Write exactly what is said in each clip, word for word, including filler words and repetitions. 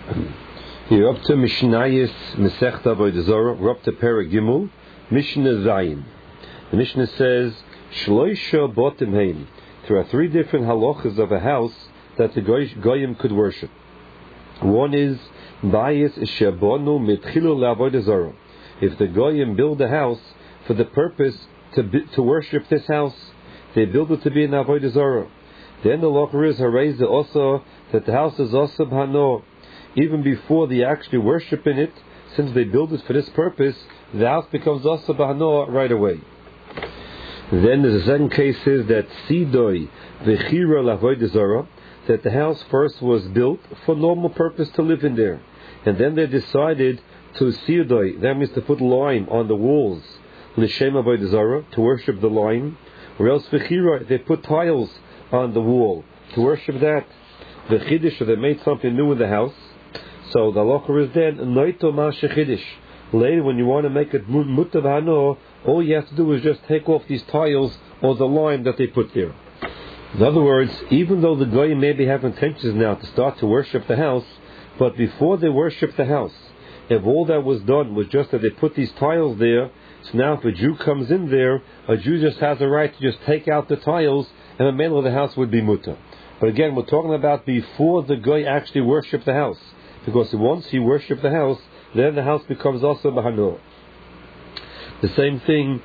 You're up to Mishnayis Masechta Avodah Zarah. We're up to Perek Gimel, Mishnah Zayin. The Mishnah says, Shloisha Botim Hein. There are three different halachas of a house that the goyim could worship. One is Bayis Shebonu Mitchilu LaAvodah Zarah. If the goyim build a house for the purpose to to worship this house, they build it to be an Avodah Zarah. Then the halacha is Hareza also that the house is also B'hano. Even before they actually worship in it, since they build it for this purpose, the house becomes also B'hano right away. Then the second case is that Sidoi V'chira L'Avodah Zarah, that the house first was built for normal purpose to live in there, and then they decided to Sidoi, that means to put lime on the walls, L'Shem Avodah Zarah, to worship the lime, or else V'chira, they put tiles on the wall to worship that. V'chidish, or they made something new in the house. So the halacha is then noito ma'ashechidish. Later, when you want to make it mutar b'hano, all you have to do is just take off these tiles or the lime that they put there. In other words, even though the goyim maybe have intentions now to start to worship the house, but before they worship the house, if all that was done was just that they put these tiles there, so now if a Jew comes in there, a Jew just has a right to just take out the tiles, and the man of the house would be mutar. But again, we're talking about before the goy actually worshipped the house. Because once he worshipped the house, then the house becomes also B'hano. The same thing,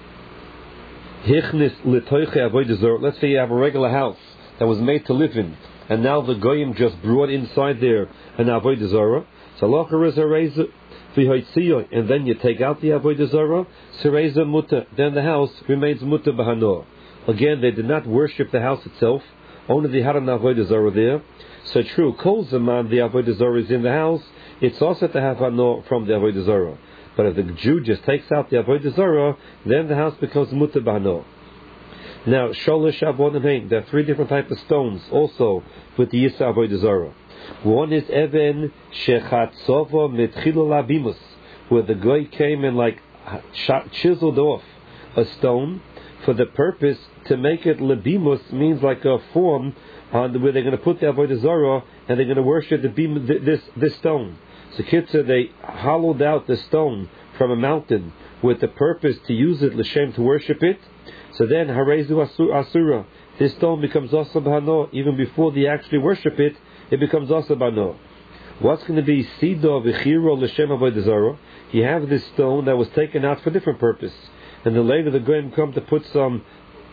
let's say you have a regular house that was made to live in, and now the goyim just brought inside there an Avodah Zarah. So halacha is hareza v'hoitziyo, and then you take out the Avodah Zarah, sereza muta, then the house remains muta B'hano. Again, they did not worship the house itself, only they had an Avodah Zarah there. So true, kol zaman the Avodah Zarah is in the house, it's also to have hano from the Avodah Zarah. But if the Jew just takes out the Avodah Zarah, then the house becomes mutar b'hano. Now, sholosh avodim hein, there are three different types of stones also with the Yisa Avodah Zarah. One is even shechatzovo mitchilu labimus, where the guy came and like chiseled off a stone for the purpose to make it labimus, means like a form on where they're going to put the Avodah Zarah and they're going to worship the beam, this this stone. So Kitzur, they hollowed out the stone from a mountain with the purpose to use it l'shem to worship it. So then Harezu Asura, this stone becomes also B'hano. Even before they actually worship it, it becomes also B'hano. What's going to be Sido V'chiro l'shem Avodah Zarah? You have this stone that was taken out for different purpose, and then later the Goyim come to put some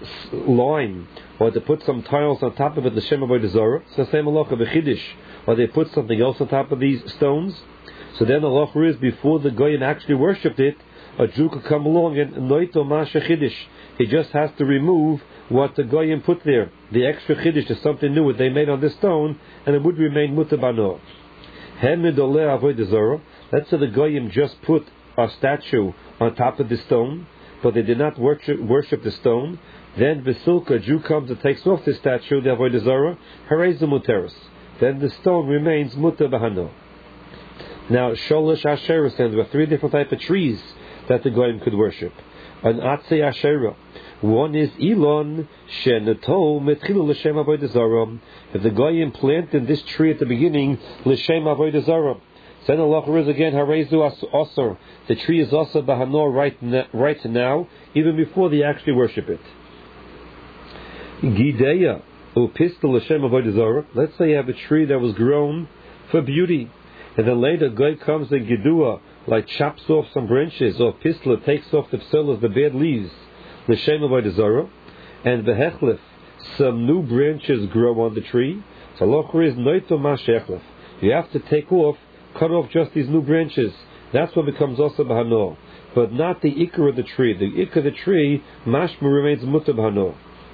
lime or to put some tiles on top of it, the Shem Avodah Zarah. It's the same halacha b'chidish, or they put something else on top of these stones. So then the halacha is before the goyim actually worshipped it, a Jew could come along and noito masha chidish. He just has to remove what the goyim put there. The extra chidish is something new that they made on this stone, and it would remain mutar b'hano. Hemidoleh Avodah Zarah. Let's say the goyim just put a statue on top of the stone, but they did not worship, worship the stone. Then Vesilka, Jew comes and takes off the statue, the Avodah Zarah, Hareza Muteris. Then the stone remains mutar b'hano. Now, Sholosh Asherah stands with three different types of trees that the goyim could worship. An Atzei Asherah. One is Elon Shenato Metchilu L'Shem Avodah Zarah. If the goyim planted this tree at the beginning, L'Shem Avodah Zarah. Then Allah is again Harezu Asar. The tree is also B'hano right, right now, even before they actually worship it. Gideya upistel l'shem avodah zarah. Let's say you have a tree that was grown for beauty, and then later guy comes and gidua, like chops off some branches, or pistel takes off the pselas, the bad leaves, l'shem avodah zarah, and behechlef, some new branches grow on the tree. So lochur is noito mashechlef. You have to take off, cut off just these new branches. That's what becomes also b'hano, but not the ikar of the tree. The ikar of the tree, mashma, remains mutar b'hano.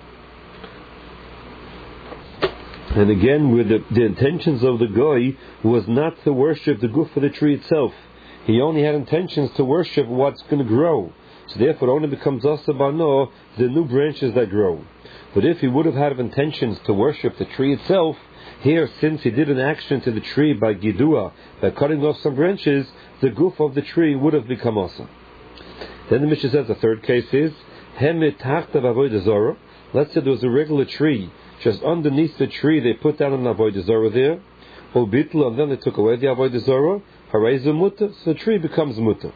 And again, with the, the intentions of the goy was not to worship the goof of the tree itself. He only had intentions to worship what's going to grow. So therefore, it only becomes asa b'hano, the new branches that grow. But if he would have had intentions to worship the tree itself, here, since he did an action to the tree by gidua, by cutting off some branches, the goof of the tree would have become asa. Then the Mishnah says the third case is Hemet Tachtav Avodah Zarah. Let's say there was a regular tree. Just underneath the tree, they put down an Avodah Zarah there. Ubitla, and then they took away the avodah zarah. Harayzu mutter, so the tree becomes mutter.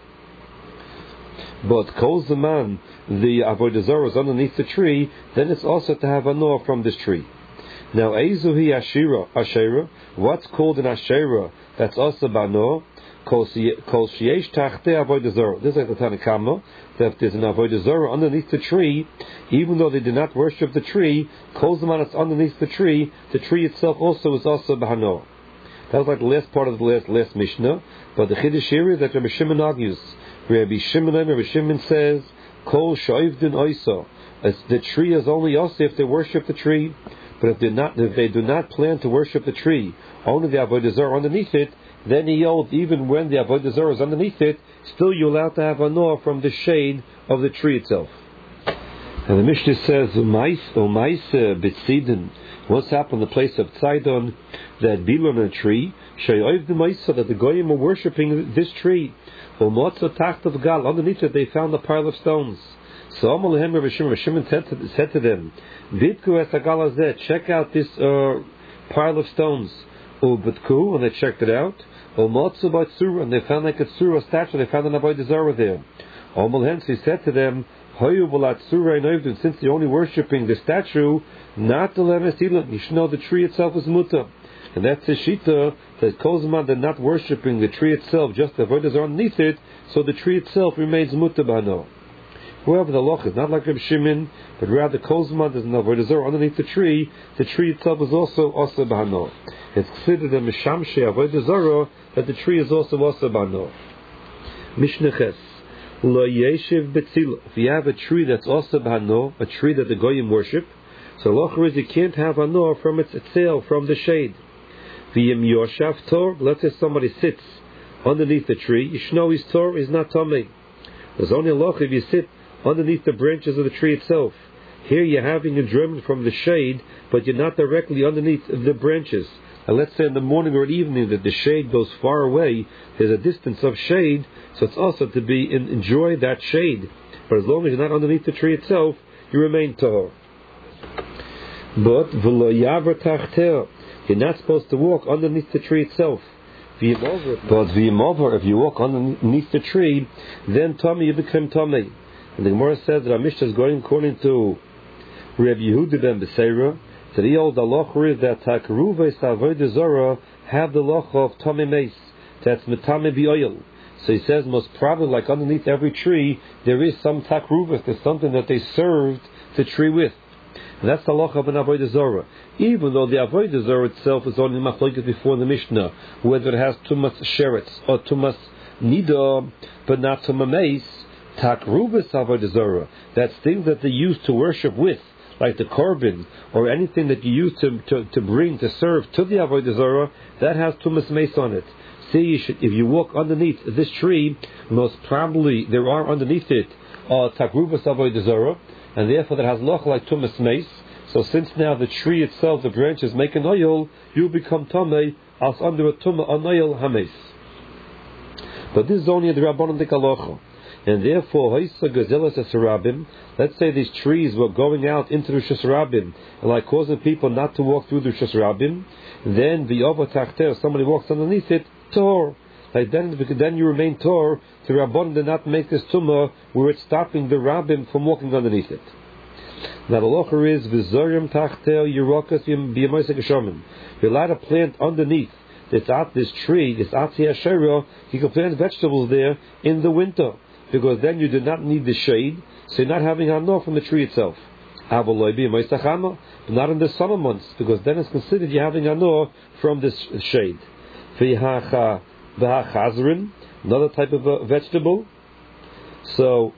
But kol zaman, the avodah zarah is underneath the tree, then it's also to have a nor from this tree. Now, Eizuhi Ashira, Ashera, what's called an Ashera that's also Bano, Kol Shiesh Tachte Avodah Zarah. This is like the Tanakama, that there's an Avodah Zarah underneath the tree, even though they did not worship the tree, Kol Zaman it's underneath the tree, the tree itself also is also Bahano. That was like the last part of the last, last Mishnah, but the Chiddush here is that Rabbi Shimon argues. Rabbi Shimon, Rabbi Shimon says, Kol Shoivdin Oisa. The tree is only also if they worship the tree. But if they not, if they do not plan to worship the tree, only the avodah zarah underneath it, then he holds even when the avodah zarah is underneath it, still you're allowed to have a nor from the shade of the tree itself. And the Mishnah says, "Umais, umais b'tzidin." What's happened in the place of Tzidon that bilon a tree? Sheyoiv the ma'isa that the goyim were worshiping this tree. Umotza tacht of gal underneath it they found a pile of stones. So Amalhem Rabbi Shimon, Rabbi Shimon said to, said to them, Bidku es hagalazet, check out this uh, pile of stones. Ubitku, and they checked it out. Umotzu b'tzura, and they found like a tzura statue, they found an avodah zarah there. Amalhem, so he said to them, Hoyu b'lat tzura inoivdin, since they're only worshipping the statue, not the lemesilot, you should know the tree itself is muta. And that's the shita, that Kozman they're not worshipping the tree itself, just the avodah zarah underneath it, so the tree itself remains muta b'hano. However, the loch is not like Reb Shimon, but rather Kozman there's an avodah zarah underneath the tree. The tree itself is also also b'hano. It's considered a mishamshe avodah zarah that the tree is also also b'hano. Mishnah Ches lo yeshiv betzila. If you have a tree that's also b'hano, a tree that the goyim worship, so loch is you can't have hano from its itself, from the shade. V'yim yoshav tor. Let's say somebody sits underneath the tree. You should know his tor is not tamei. There's only a loch if you sit underneath the branches of the tree itself. Here you're having enjoyment from the shade, but you're not directly underneath the branches. And let's say in the morning or evening that the shade goes far away, there's a distance of shade, so it's also to be in, enjoy that shade. But as long as you're not underneath the tree itself, you remain tahor. But v'lo yaver tachteh, you're not supposed to walk underneath the tree itself. But v'yimover, if you walk underneath the tree, then tummy you become tummy. And the Gemara says that our Mishnah is going according to Reb Yehuda ben Beseira, that he holds the loch is that takruves avodah zarah have the loch of tamei meis, that's metame b'oil. So he says most probably like underneath every tree there is some takruves, there's something that they served the tree with. And that's the loch of an avodah zarah. Even though the avodah zarah itself is only machlokes before the Mishnah, whether it has tumas sheretz or tumas nida, but not tumas meis. Takrubas avodah zarah, that's things that they use to worship with, like the korban or anything that you use to, to, to bring to serve to the avodah zarah, that has tumas meis on it. See, you should, if you walk underneath this tree, most probably there are underneath it uh, takrubas avodah zarah, and therefore that has loch like tumas meis. So since now the tree itself, the branches make an oil, you become tamei as under a tumah an oil hameis. But this is only the Rabbanon Dekalocha. And therefore, let's say these trees were going out into the Rosh Hashanah and like causing people not to walk through the Rosh Hashanah, then the over tachter, somebody walks underneath it, tor. Like then, then you remain tor. The Rabbanon did not make this tumah where it's stopping the rabbim from walking underneath it. Now the locher is v'zorim tachter yerokas b'yamoisek hashamim. You're allowed to plant underneath this this tree, this atzi asherah. You can plant vegetables there in the winter, because then you do not need the shade, so you're not having hano from the tree itself. But not in the summer months, because then it's considered you're having hano from this shade. Another type of uh, vegetable. So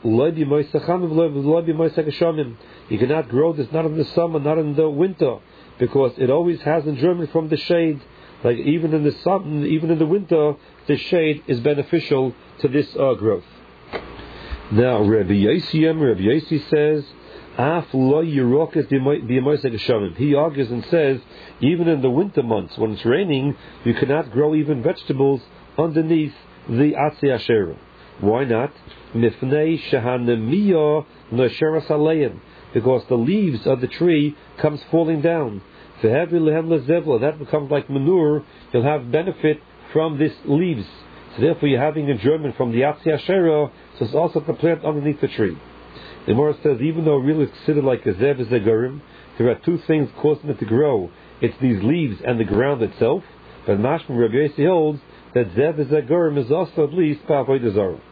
you cannot grow this not in the summer, not in the winter, because it always has enjoyment from the shade. Like even in the sun, even in the winter, the shade is beneficial to this uh, growth. Now, Rabbi Yossi, Rabbi Yossi says, "Af lo yirokas b'yamoisek hashamim." He argues and says, even in the winter months when it's raining, you cannot grow even vegetables underneath the atzi asherah. Why not? Mifnei shehanemiya nosheras aleim, because the leaves of the tree comes falling down. That becomes like manure. You'll have benefit from this leaves. So therefore you're having enjoyment from the Atzi Asherah, so it's also the plant underneath the tree. The Gemara says, even though really it's considered like a Zev Zegurim, there are two things causing it to grow. It's these leaves and the ground itself. But Mashma Rabbi Yossi holds that Zev Zegurim is also at least Ba'avodah Zarah.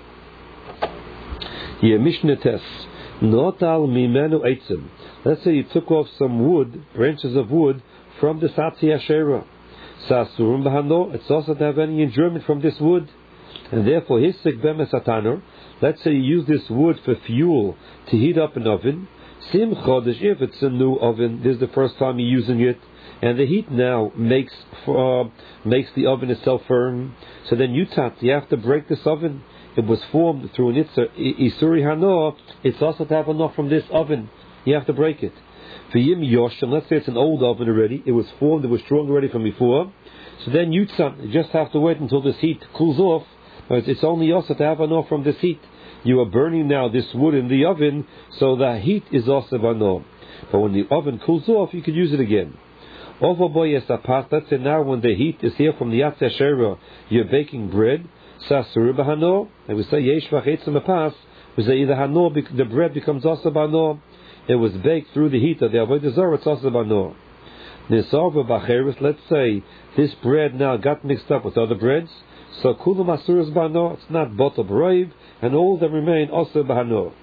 Yeah, Mishnah Tes. Notal mimenu eitzim. Let's say you took off some wood, branches of wood, from the Atzi Asherah. Sasurum Bahano, it's also to have any enjoyment from this wood. And therefore, Hisik Bemes Atanor, let's say you use this wood for fuel to heat up an oven. Sim Chodesh, if it's a new oven, this is the first time you're using it, and the heat now makes uh, makes the oven itself firm. So then you tat, you have to break this oven. It was formed through an Isuri Hano, it's also to have enough from this oven. You have to break it. For Yim Yosh, and let's say it's an old oven already, it was formed, it was strong already from before. So then you just have to wait until this heat cools off. But it's only also to have enough from this heat. You are burning now this wood in the oven, so the heat is also bano. But when the oven cools off, you can use it again. Over boy esapas, let's say now when the heat is here from the Atzi Asherah, you're baking bread. Sasur bahano, and we say yesh v'chetzim apas. We say either hano, the bread becomes also bano. It was baked through the heat of the avodah zarah. It's also bano. Nisarva b'cheres. Let's say this bread now got mixed up with other breads. So kulam asur is bano. It's not bottle brave, and all that remain also bano.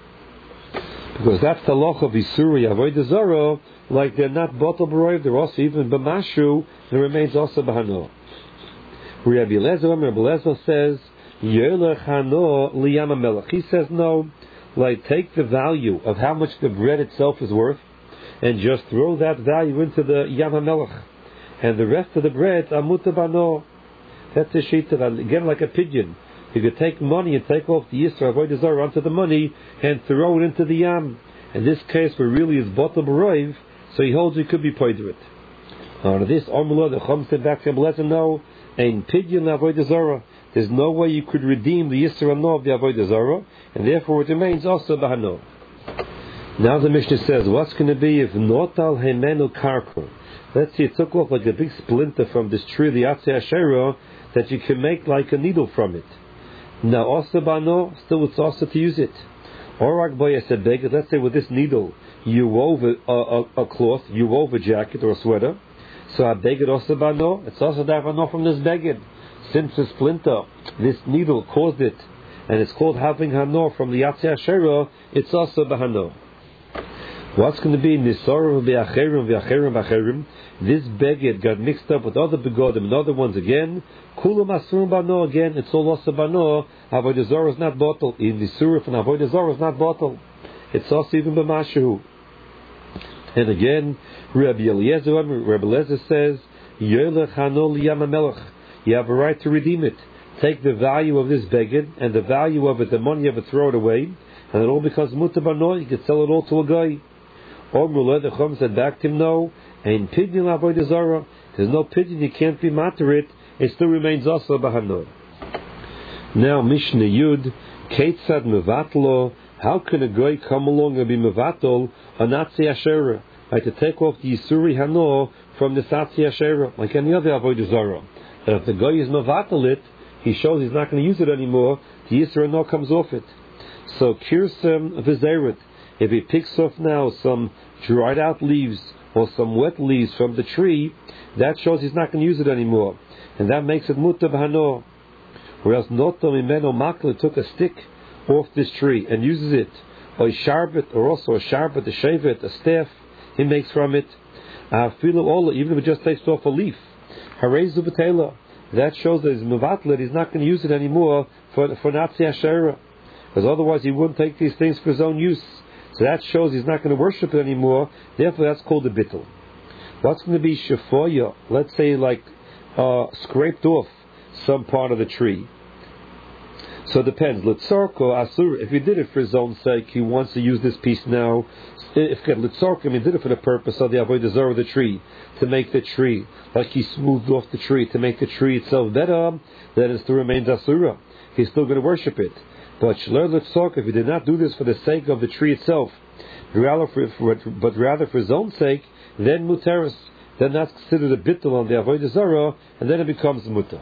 Because that's the loch of isuri avodah zarah. Like they're not bottle brave, they're also even b'mashu. It remains also bano. Rabbi Eliezer, Rabbi Eliezer says, Yerlech hano liyam hamelech. He says no, like take the value of how much the bread itself is worth, and just throw that value into the Yam HaMelech, and the rest of the bread amuta bano. That's a sheet of, again, like a pigeon. You could take money and take off the Yisra avodah zarah onto the money and throw it into the Yam. In this case, where really is bottle b'roiv, so he holds it could be paid with it. On this, Amula the Chum said back to him, let him know. In pidyon avodah zarah, there's no way you could redeem the Yisra no of the avodah zarah, and therefore it remains also bahano. Now the Mishnah says, what's going to be if notal hemenu karko? Let's see, it took off like a big splinter from this tree, the Atzi Asherah, that you can make like a needle from it. Now also bahano, still it's also to use it. Or said, let's say with this needle you wove a, a, a cloth, you wove a jacket or a sweater. So I beg it also bano. It's also that bano from this beged. Since the splinter, this needle caused it, and it's called having hano from the Atzi Asherah, it's also bahano. What's going to be nisarim v'acherim v'acherim v'acherim? This beged got mixed up with other begodim and other ones again. Kulam asurim bano again. It's all also bano. Avodah zarah is not bottle. In nisurah from avodah zarah is not bottle. It's also even b'mashu. And again, Rabbi Eliezer, Rabbi Eliezer says, Yerlech hano liyam hamelech. You have a right to redeem it. Take the value of this beged and the value of it, the money of it, throw it away, and it all becomes muta bano. You can sell it all to a guy. Or Mullah the Chum said back to him, no, and pidyon avodah zarah. There's no pidyon, you can't be matter it. It still remains also bahano. Now Mishnah Yud, Ketzad mevatlo. How can a guy come along and be mevatol an Atzi Asherah? Like to take off the Yisuri Hano from the Atzi Asherah, like any other avodah zarah. And if the guy is mevatol it, he shows he's not going to use it anymore. The Yisuri Hano comes off it. So kirsem v'zeret. If he picks off now some dried out leaves or some wet leaves from the tree, that shows he's not going to use it anymore, and that makes it muta b'hano. Whereas noto mimeno makle took a stick off this tree and uses it, or a sharbet, or also a sharbet, a shevet, a staff, he makes from it. Even if it just takes off a leaf, harezu b'tela, that shows that he's mevatlet. He's not going to use it anymore for for Atzi Asherah, because otherwise he wouldn't take these things for his own use. So that shows he's not going to worship it anymore. Therefore, that's called a bittul. What's going to be shefoya? Let's say like uh, scraped off some part of the tree. So it depends. Litzorko asur. If he did it for his own sake, he wants to use this piece now. If litzorko, I mean, did it for the purpose of the avodah zarah of the tree, to make the tree like he smoothed off the tree to make the tree itself better, then it still remains asura. He's still going to worship it. But shler litzorko, if he did not do this for the sake of the tree itself, rather for, for, but rather for his own sake, then muteris. Then that's considered a bittul on the avodah zarah, and then it becomes mutar.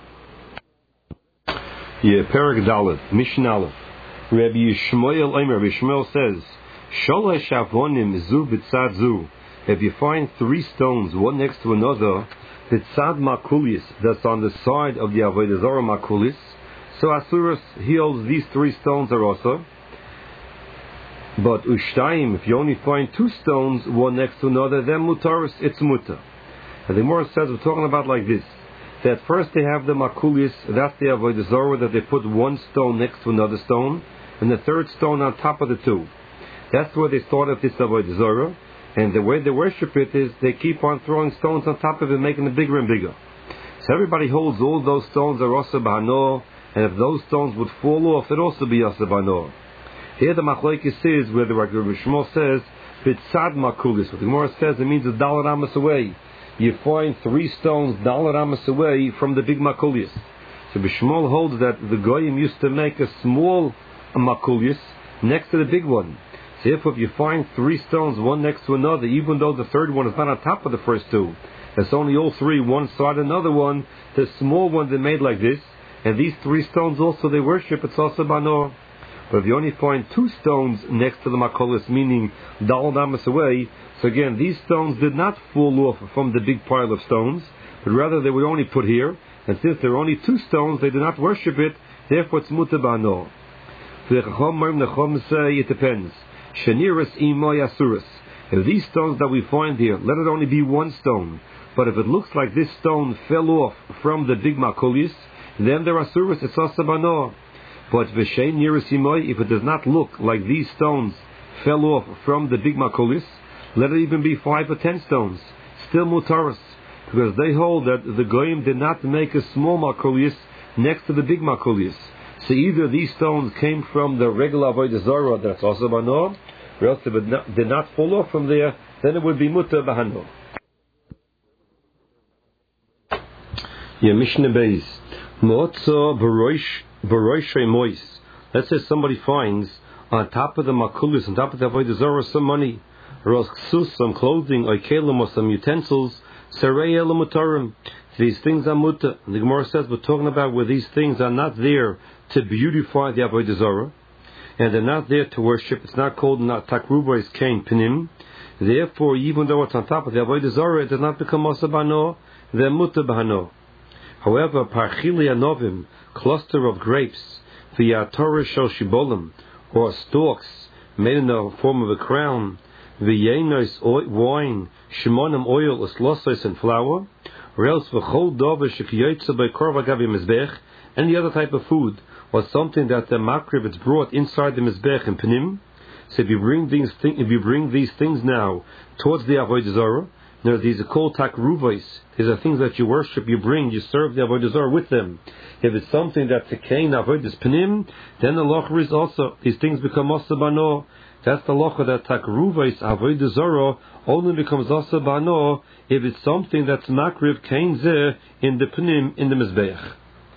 Yeah, Perek Dalet, Mishnah Aleph. Rabbi Yishmael Eimer, Rabbi Yishmael says, Sholosh avonim zu b'tzad zu. If you find three stones, one next to another, b'tzad makulis, that's on the side of the avodah zarah makulis, so Asuras, he holds these three stones are also. But Ushtayim, if you only find two stones, one next to another, then mutaris, it's muta. And the Gemara says, we're talking about like this, that first they have the makulis, that's the avodah zarah, that they put one stone next to another stone, and the third stone on top of the two. That's where they started this avodah zarah, and the way they worship it is they keep on throwing stones on top of it, making it bigger and bigger. So everybody holds all those stones are also b'hanor, and if those stones would fall off, it'd also be also b'hanor. Here the machlokes is where the Rabbi Shmuel says b'tzad makulis. What the Gemara says, it means a dollar amas away. You find three stones dollar amas away from the big makulis. So Bishmuel holds that the goyim used to make a small makulis next to the big one. So if, if you find three stones one next to another, even though the third one is not on top of the first two, it's only all three one side another one. The small one they made like this, and these three stones also they worship. It's also banor. But if you only find two stones next to the makolis, meaning dal damas away, so again, these stones did not fall off from the big pile of stones, but rather they were only put here, and since there are only two stones, they did not worship it, therefore it's muta ba'anor. The Chacham say it depends. Sheniris imoy asuris. If these stones that we find here, let it only be one stone, but if it looks like this stone fell off from the big makolis, then there are asuris, it's also ba'anor. But v'shein niris imoy, if it does not look like these stones fell off from the big makolis, let it even be five or ten stones, still mutaris, because they hold that the goyim did not make a small makulis next to the big makulis. So either these stones came from the regular avodah zarah, that's also banor, or else if it not, did not fall off from there, then it would be mutar b'hanor. Yeah, Mishnah Beis. Mo'otzo v'roish v'roishrei mois. Let's say somebody finds on top of the makulis, on top of the avodah zarah, some money, or else some clothing, or kelim, or some utensils. Sarei el mutarim. These things are muta. The Gemara says we're talking about where these things are not there to beautify the avodah zarah, and they're not there to worship. It's not called not takruba is kain pinim. Therefore, even though it's on top of the avodah zarah, it does not become asa b'hanor. They're muta b'hanor. However, parchili anovim, cluster of grapes, via Torah shel shibolim, or stalks made in the form of a crown, v'yenos wine, shimonim oil, oslosos and flour, or else v'chol dover shekiyotze by korva gavi mizbech, any other type of food, or something that the makrib is brought inside the mizbech and penim. So if you bring these things, if you bring these things now towards the avodah zarah, now these are called takruvos. These are things that you worship, you bring, you serve the avodah zarah with them. If it's something that's a kain avodah penim, then the locher is also these things become also banor. That's the locher that takruvos avodah zarah only becomes also banor if it's something that's makriv kain zeh in the penim in the mizbeach.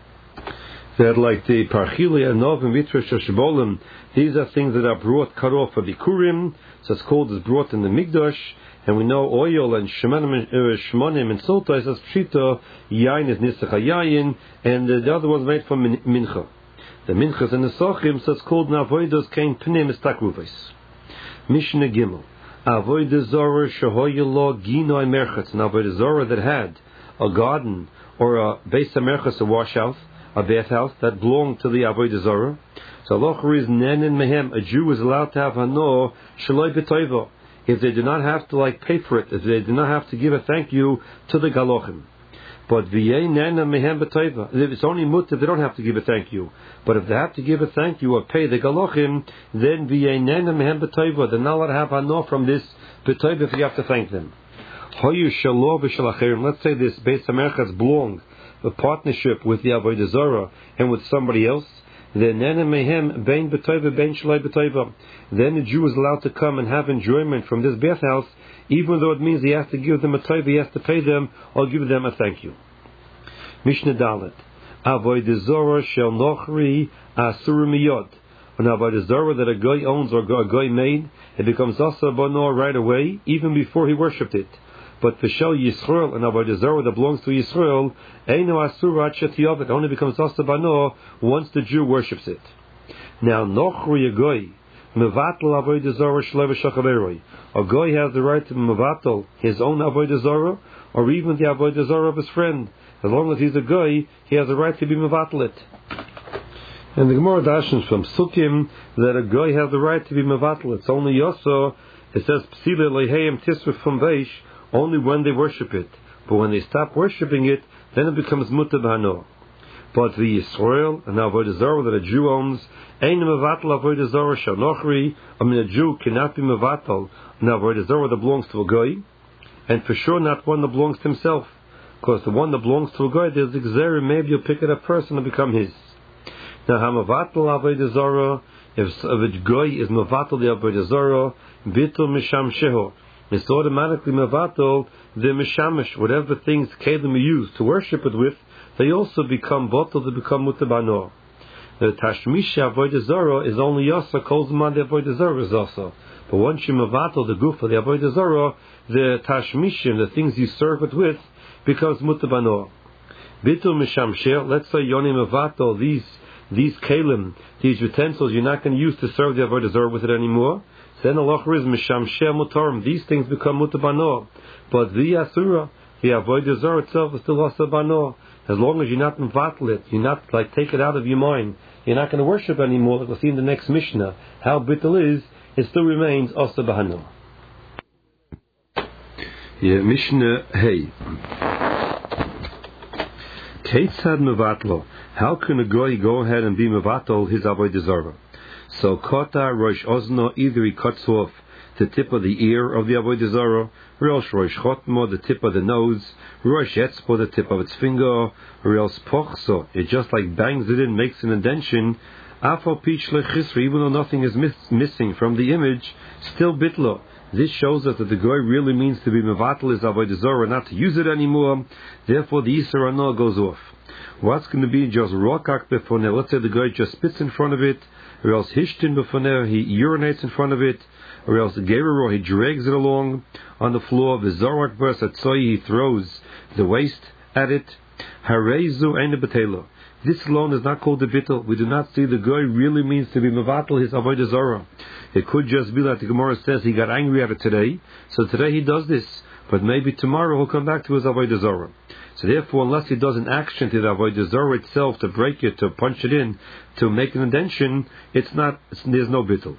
That like the parchili anov and mitra shashbolim, these are things that are brought cut off for the kurim, so it's called is brought in the migdash. And we know oil and shmonim and sultais as pshita, yain is nisach yayin, and the other one's made from mincha. The minchas and the sochim, so it's called navoidos kain pnim estakruves. Mishnah Gimel. Avodah zarah shehoyelo ginoi merchatz. An avodah zarah that had a garden or a beis merchatz, a washhouse, a bathhouse that belonged to the avodah zarah. So locher is nenin mehem. A Jew is allowed to have hanor shaloi b'toivo, if they do not have to like pay for it, if they do not have to give a thank you to the galochim. But v'yei nena mehem b'toiva, if it's only mutter, they don't have to give a thank you. But if they have to give a thank you or pay the galochim, then v'yei nena mehem b'toiva, they're not allowed to have hanor from this b'toiva if you have to thank them. Hoyu shelo v'shalachirim. Let's say this beis hamerchatz belong a partnership with the avodah zarah and with somebody else. Then the Jew is allowed to come and have enjoyment from this bathhouse, even though it means he has to give them a taiva, he has to pay them or give them a thank you. Mishnah Dalet. Avodah zarah shel nochri asur miyod. an avodah zarah that a guy owns or a guy made, it becomes asa bano right away, even before he worshipped it. But v'shel Yisrael, an avodah zarah that belongs to Yisrael, eino asura shetiyov, it only becomes asa bano once the Jew worships it. Now, nochru yagoy, mevatel avodah zarah shlev shachaveroi. A guy has the right to mevatel his own avodah zarah, or even the avodah zarah of his friend. As long as he's a guy, he has the right to be mevatel it. And the Gemara dashes from Sukkim that a guy has the right to be mevatel. It's only Yosso. It says psila leheim tisruf from beish, only when they worship it. But when they stop worshipping it, then it becomes mutar b'hano. But the Yisrael, an avodah zarah that a Jew owns, ein mevatel avodah zarah shanochri. I mean, a Jew cannot be mevatel an avodah zarah that belongs to a guy, and for sure not one that belongs to himself, because the one that belongs to a guy, there's the gzera, maybe you'll pick it up person and become his. Now, ha'mevatel avodah zarah, if a guy is mevatel the avodah zarah, bitul misham sheho, it's automatically mevatel the mishamish, whatever things kelim we use to worship it with, they also become botel, they become mutar b'hano. The tashmisha avodah zarah is only yasa, kol zman the avodah zarah is also. But once you mevatel the guf of the avodah zarah, the tashmishim, the things you serve it with, becomes mutar b'hano. Bitul misham sheho, let's say yoni mevatel these These kalim, these utensils, you're not going to use to serve the avodah zarah with it anymore. Then Allah is misham sheh mutarim. These things become mutar b'hano. But the asura, the avodah zarah itself, is still asa b'hano. As long as you're not mevatel it, you're not like take it out of your mind, you're not going to worship anymore. Like we'll see in the next Mishnah, how bittul is, it still remains asa b'hano. Yeah, Mishnah Hey. Keitzad mevatlo. How can a guy go ahead and be mevatel his avodah zarah? So kota rosh ozno, either he cuts off the tip of the ear of the avodah zarah, rosh rosh chotmo, the tip of the nose, rosh etzpo, the tip of its finger, or else pochso, it just like bangs it in, makes an indention. Afal pich lechisra, even though nothing is miss- missing from the image, still bitlo. This shows us that the guy really means to be mevatel his avodah zarah, not to use it anymore. Therefore, the Yisur Hana goes off. What's going to be just rokak befoneh? Let's say the guy just spits in front of it, or else hishtin befoneh, he urinates in front of it, or else gerero, he drags it along on the floor. V'zorak bas atzoi, he throws the waste at it. Hareizu ein betelo. This alone is not called the bittul. We do not see the guy really means to be mevatel his avodah zarah. It could just be like the Gemara says he got angry at it today, so today he does this, but maybe tomorrow he'll come back to his avodah zarah. So therefore, unless he does an action to the avodah zarah itself to break it, to punch it in, to make an indention, it's not. It's, there's no bittul.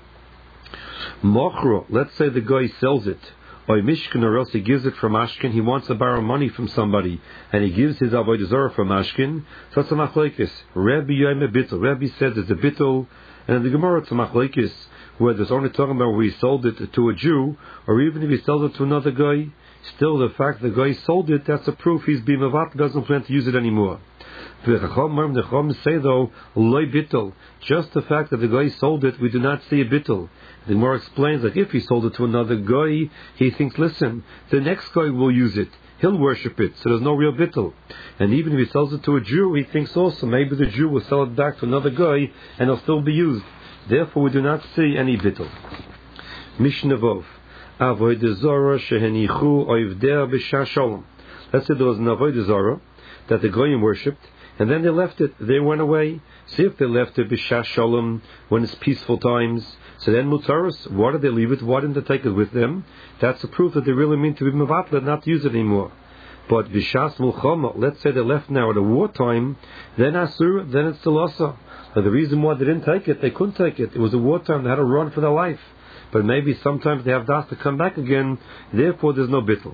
Mochro. Let's say the guy sells it, or mishkan, or else he gives it from Ashkin. He wants to borrow money from somebody, and he gives his avodah zarah from Ashkin. So it's a machlekes. Rabbi Yoime bittul. Rabbi said there's a bittul, and in the Gemara it's a machlekes, whether it's only talking about where he sold it to a Jew, or even if he sold it to another guy. Still, the fact the guy sold it, that's a proof he's being mevatel, doesn't plan to use it anymore. The Chacham say though, loy bittul. Just the fact that the guy sold it, we do not see a bittul. The Gemara explains that if he sold it to another guy, he thinks, listen, the next guy will use it. He'll worship it, so there's no real bittul. And even if he sells it to a Jew, he thinks also maybe the Jew will sell it back to another guy and it'll still be used. Therefore, we do not see any bittul. Mishnah Vov. Avodah zarah shehenichu oivdeh b'shah shalom. Let's say there was an avodah zarah that the goyim worshipped, and then they left it. They went away. See if they left it b'shah shalom when it's peaceful times. So then mutaros. Why did they leave it? Why didn't they take it with them? That's a proof that they really mean to be mevatel, not to use it anymore. But b'shas mulchama, let's say they left now at a wartime, then asur, then it's still asa. Now the reason why they didn't take it, they couldn't take it. It was a wartime. They had to run for their life. But maybe sometimes they have das to come back again. Therefore, there's no bittul.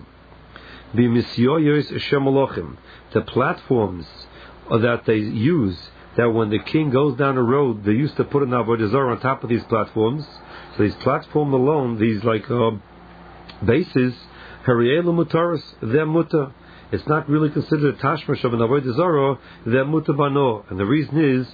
The platforms that they use, that when the king goes down the road, they used to put an avodah zarah on top of these platforms. So these platforms alone, these like uh, bases, harielu mutaris, they're muta. It's not really considered a tashmash of an avodah zarah, they're muta bano. And the reason is,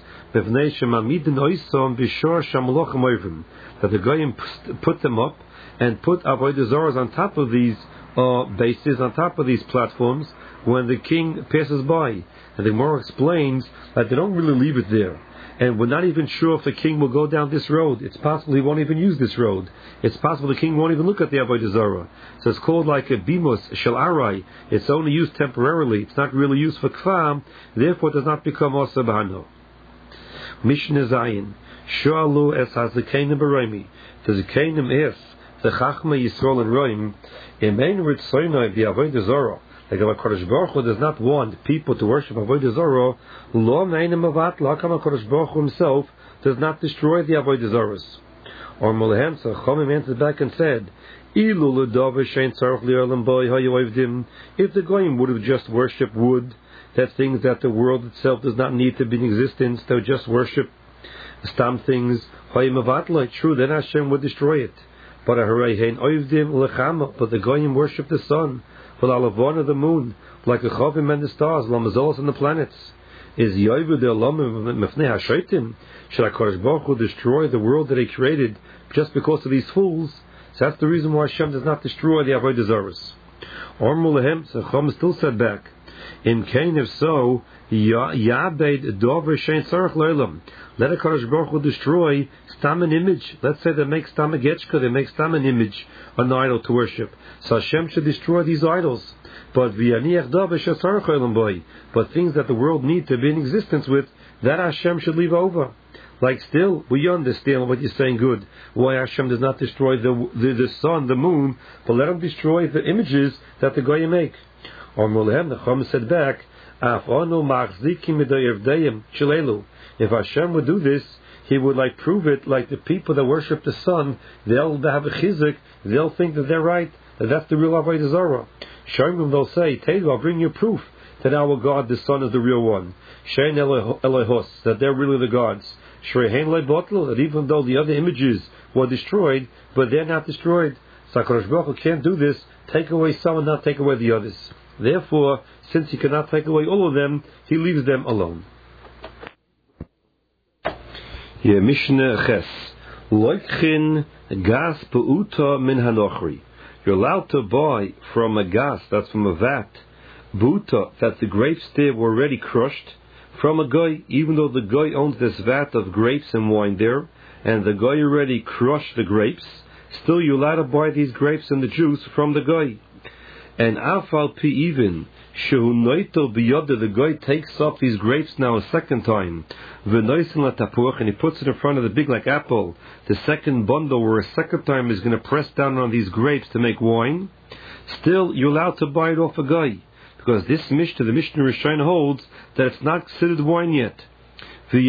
that the goyim put them up and put avodah zarahs on top of these uh, bases, on top of these platforms, when the king passes by. And the Gemara explains that they don't really leave it there. and we're not even sure if the king will go down this road. It's possible he won't even use this road. It's possible the king won't even look at the Avodah Zarah. So it's called like a bimus shel arai. It's only used temporarily. It's not really used for kfam. Therefore, it does not become asa b'hano. Mishnah Zayin. Shoalu es hazekeinim b'roimi. The zekeinim es the chachma Yisrael and Roim. Imein ritzoynai the Avodah Zarah. Like HaKadosh Baruch Hu does not want people to worship Avodah Zarah. Lo meinim avat la kama HaKadosh Baruch Hu himself does not destroy the Avodah Zarahs. Or Mulhem Chomim answered back and said, Ilu l'dava shein tzarich li'olam boi hayoivdim. If the goyim would have just worshipped wood, that things that the world itself does not need to be in existence, they would just worship stam things. Hayim avatla. True, then Hashem would destroy it. But aharei oivdim lechama. But the goyim worship the sun. For Alavon of the moon, like the Chavim and the stars, Lamazolos and the planets. Is Yoivu the Elamim Mefnei HaShaitim? Should HaKadosh Baruch Hu destroy the world that He created just because of these fools? So that's the reason why Hashem does not destroy the Avodah Zarahs. Or Mulehem, so Chum still said back, in Cain, if so, Ya'abed Dover Shein Tzarech Lo'elam. Let HaKadosh Baruch Hu destroy stam an image. Let's say they make stam a getchka, they make stam an image, an idol to worship. So Hashem should destroy these idols. But v'yaniach Dover Shein Tzarech Lo'elam boy. But things that the world need to be in existence with, that Hashem should leave over. Like still, we understand what you're saying good. Why Hashem does not destroy the the, the sun, the moon, but let Him destroy the images that the Goyim make. Or Molehem, the Chum said back, if Hashem would do this, He would like prove it like the people that worship the sun, they'll have a chizuk, they'll think that they're right, that that's the real Avodah Zarah. Showing them, they'll say, Teilu, I'll bring you proof that our God, the sun, is the real one. Shein Elohos, that they're really the gods. Shrehein Leibotl, that even though the other images were destroyed, but they're not destroyed. So HaKadosh Baruch Hu can't do this, take away some and not take away the others. Therefore, since He cannot take away all of them, He leaves them alone. Here, Mishnah Ches. Loikchin gas peuta min hanochri. You're allowed to buy from a gas, that's from a vat, buta, that the grapes there were already crushed, from a guy, even though the guy owns this vat of grapes and wine there, and the guy already crushed the grapes, still you're allowed to buy these grapes and the juice from the guy. And afal pi even, shehu noito biyada, the guy takes up these grapes now a second time, v'noisin latapuach, and he puts it in front of the big like apple, the second bundle where a second time is going to press down on these grapes to make wine, still you're allowed to buy it off a guy. Because this Mishnah, the Mishnah Rishon holds that it's not considered wine yet. Like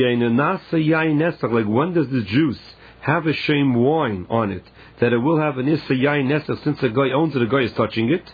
when does the juice have a shame wine on it, that it will have an issa yain nesach, since the guy owns it, the guy is touching it,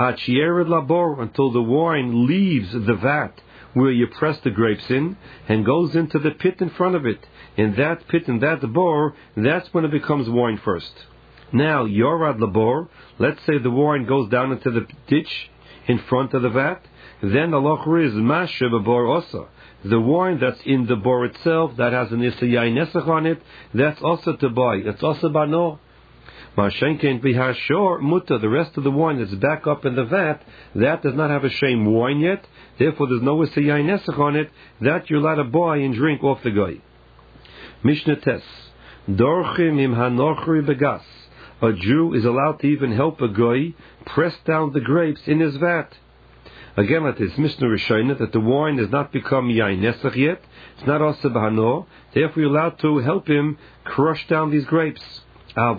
until the wine leaves the vat where you press the grapes in and goes into the pit in front of it. In that pit, in that bor, that's when it becomes wine first. Now, yorad labor, let's say the wine goes down into the ditch in front of the vat, then the locher is mashe b'bor osa. The wine that's in the bor itself, that has an issa yain nesach on it, that's also to buy. That's also bano. Mashenkein b'hashor muta. The rest of the wine that's back up in the vat, that does not have a shame wine yet. Therefore, there's no issa yain nesach on it. That you're allowed to buy and drink off the guy. Mishnah Tes. Dorchim im hanochri begas. A Jew is allowed to even help a guy press down the grapes in his vat. Again, like this Mishnah Rishonah, that the wine has not become yain nesach yet. It's not asa b'hano. Therefore, you're allowed to help him crush down these grapes. But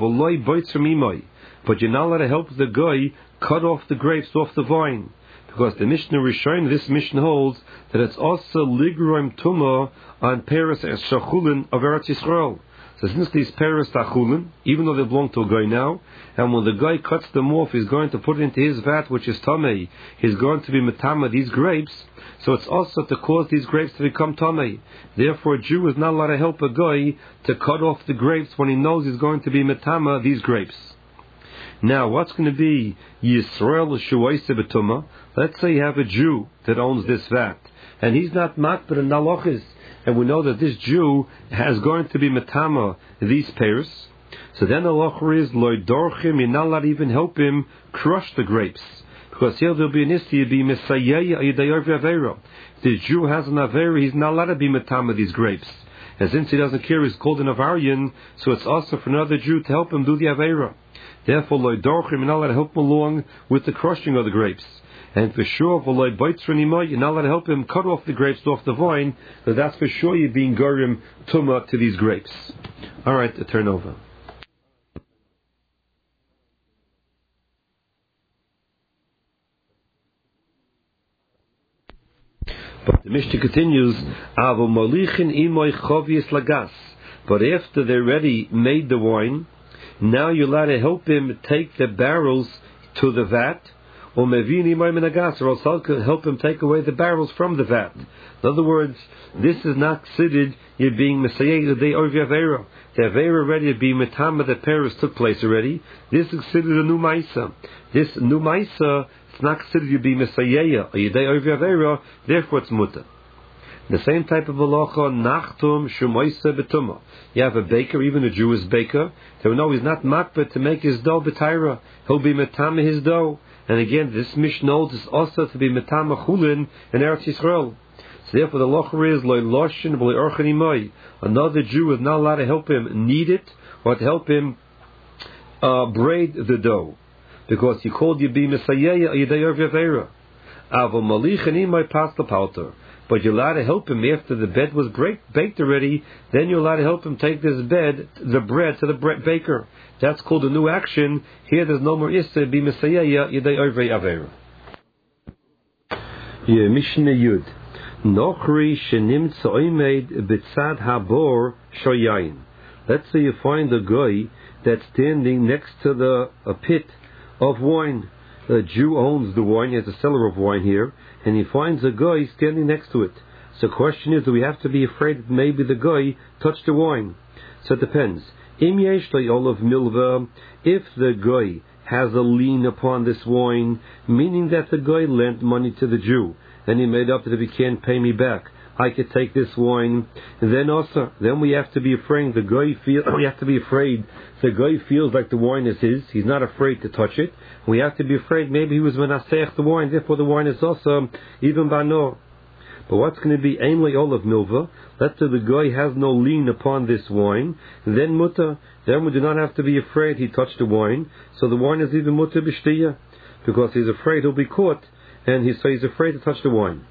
you're not allowed to help the guy cut off the grapes off the vine. Because the Mishnah Rishon, this Mishnah holds that it's also ligroim tumah on peres and shachulin of Eretz Yisrael. So since these peres tachulin, even though they belong to a guy now, and when the guy cuts them off, he's going to put it into his vat, which is tamei. He's going to be metama these grapes. So it's also to cause these grapes to become tamei. Therefore, a Jew is not allowed to help a guy to cut off the grapes when he knows he's going to be metama these grapes. Now, what's going to be Yisrael Shuwaisa B'Tumah? Let's say you have a Jew that owns this vat, and he's not makbid in nalochis, and we know that this Jew is going to be metama these pairs. So then the locher is loy dorchim, you're not allowed to even help him crush the grapes, because here there'll be an issue, be mesayei aydayor v'aveira. The Jew has an avera, he's not allowed to be metama these grapes. and since he doesn't care, he's called an Avarian, so it's also for another Jew to help him do the Aveira. Therefore, Loi Dorchim, you're not allowed to help him along with the crushing of the grapes. And for sure, Loi Beitzranimai, you're not allowed to help him cut off the grapes off the vine, but that's for sure you're being Gorim Tumah to these grapes. Alright, a turnover. But the Mishnah continues, Avo Molichin Imoy Chovius Lagas. But after they already made the wine, now you're allowed to help him take the barrels to the vat, or Mevin Imoy Menagas, or else help him take away the barrels from the vat. In other words, this is not considered you're being Messiah the day of Avera. The Avera already being Metama, the Paris took place already. This is considered a new Maisa. This new Maisa, it's not considered you be Messiah or Yedei Ovi Avera, therefore it's Mutter. The same type of halacha, Nachtum Shumoisa Betuma. You have a baker, even a Jewish baker, they will know he's not makbet to make his dough betaira. He'll be metama his dough. And again, this Mishnah is also to be metama chulin in Eretz Yisrael. So therefore the halacha is loy loshin v'loy orchen imay. Another Jew is not allowed to help him knead it or to help him uh, braid the dough, because he called you be Messiah or Yedei Ovi Avera. Avo malichin imay pas the palter. But you're allowed to help him after the bread was break, baked already. Then you're allowed to help him take this bread, the bread, to the bread baker. That's called a new action. Here, there's no more issa be Messiah Yedei Ovi Avera. Yeah, Mishnah Yud. Nochri shenim tzoimed b'tzad habor shoyayin. Let's say you find a guy that's standing next to the a pit of wine. A Jew owns the wine, he has a cellar of wine here, and he finds a guy standing next to it. So the question is, do we have to be afraid that maybe the guy touched the wine? So it depends. Im yesh olav milva, if the guy has a lien upon this wine, meaning that the guy lent money to the Jew, and he made up that if he can't pay me back, I could take this wine. And then also, then we have to be afraid. The guy feel we have to be afraid. The guy feels like the wine is his. He's not afraid to touch it. We have to be afraid. Maybe he was menaseich the wine. Therefore, the wine is also even bano. But what's going to be ainly olav milva? Let's say the guy has no lien upon this wine. Then muta. Then we do not have to be afraid he touched the wine. So the wine is even muta b'shtiya, because he's afraid he'll be caught, and he so he's afraid to touch the wine.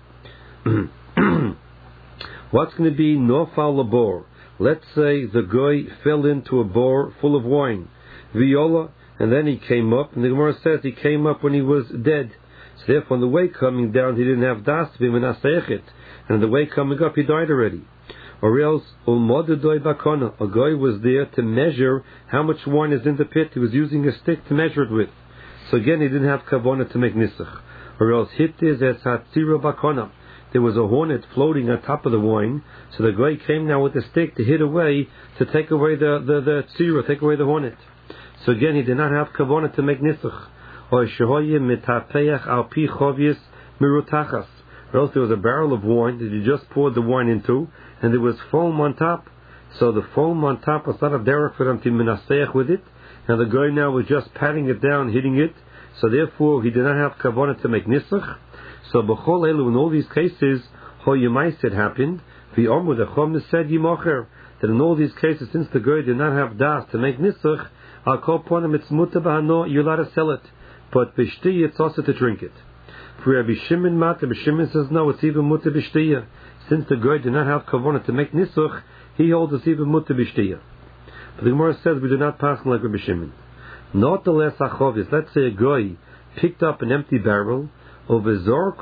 What's going to be nofal labor? Let's say the guy fell into a bore full of wine, viola, and then he came up, and the Gemara says he came up when he was dead. So therefore, on the way coming down, he didn't have das to be menasechet, and on the way coming up, he died already. Or else, ulmodudoi bakona, a guy was there to measure how much wine is in the pit. He was using a stick to measure it with. So again, he didn't have kavana to make nisach. Or else, hittiz es hatzira bakona. There was a hornet floating on top of the wine, so the guy came now with a stick to hit away, to take away the the, the tzira, take away the hornet. So again, he did not have kavana to make nisach. Or shehoye mitapeach al pi chovius mirutachas. Or else there was a barrel of wine that you just poured the wine into, and there was foam on top. So the foam on top was not a derech for them to minaseach with it, and the guy now was just patting it down, hitting it. So therefore, he did not have kavana to make nisach. So b'chol elu, in all these cases, ho yemais had happened. The Omer, the Chom said yimocher, that in all these cases, since the guy did not have das to make nisach, I'll call upon him, it's muta b'hano, you're allowed to sell it. But b'shtiya, it's also to drink it. For Rabbi Shimon mat, Rabbi Shimon says no, it's even muta b'shtiya. Since the guy did not have kavanah to make nisach, he holds it's even muta b'shtiya. But the Gemara says we do not pass like Rabbi Shimon. Not the less achovis. Let's say a guy picked up an empty barrel, now we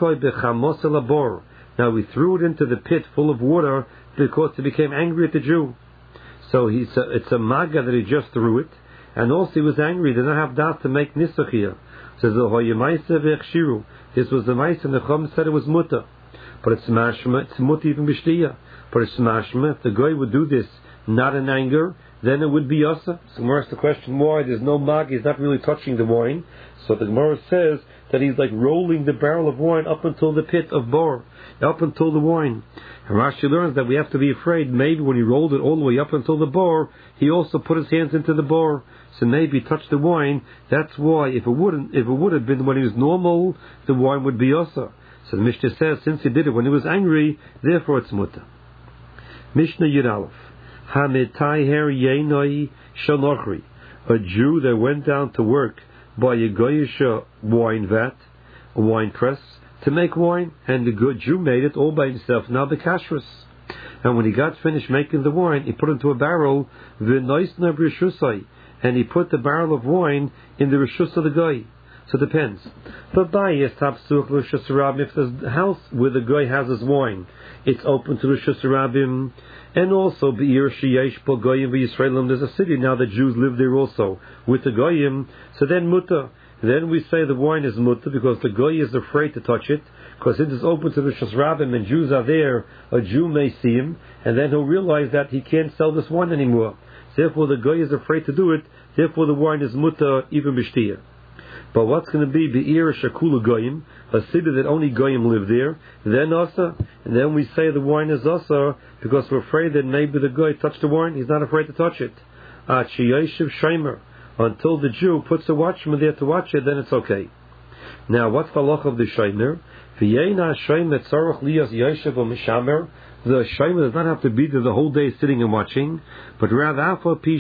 threw it into the pit full of water because he became angry at the Jew. So he's a, it's a maga that he just threw it, and also he was angry. He did not have that to make nisach here. Says this was the mice, and the Chum said it was muta, but it's mashma. It's muta even b'shtiya, but it's mashma. If the guy would do this not in anger, then it would be yasa. So Gemara asks the question why there's no mag. He's not really touching the wine. So the Gemara says that he's like rolling the barrel of wine up until the pit of bor, up until the wine. And Rashi learns that we have to be afraid. Maybe when he rolled it all the way up until the bor, he also put his hands into the bor. So maybe he touched the wine. That's why if it wouldn't, if it would have been when he was normal, the wine would be yasa. So the Mishnah says since he did it when he was angry, therefore it's muta. Mishnah Yud Aleph. Hamitayher Yenoi Shanochri, a Jew that went down to work by a Goyish wine vat, a wine press, to make wine, and the good Jew made it all by himself, now the kashrus. And when he got finished making the wine, he put it into a barrel, v'noisna b'rishusai, and he put the barrel of wine in the rishus of the guy. So it depends. But by if the house where the guy has his wine, it's open to rishus rabim, and also be'ir sheyesh bo goyim v'Yisraelim, there's a city now that Jews live there also with the goyim. So then muta, then we say the wine is muta because the goy is afraid to touch it. Because it is open to the Rishus Rabbim and Jews are there, a Jew may see him, and then he'll realize that he can't sell this wine anymore. Therefore the guy is afraid to do it, therefore the wine is muta, even b'shtiya. But what's going to be Be'ir Shakula Goyim, a city that only Goyim live there, then Asa, and then we say the wine is Asa, because we're afraid that maybe the guy touched the wine, he's not afraid to touch it. Until the Jew puts a watchman there to watch it, then it's okay. Now, what's the halach of the Shomer? The Shomer does not have to be there the whole day sitting and watching, but rather,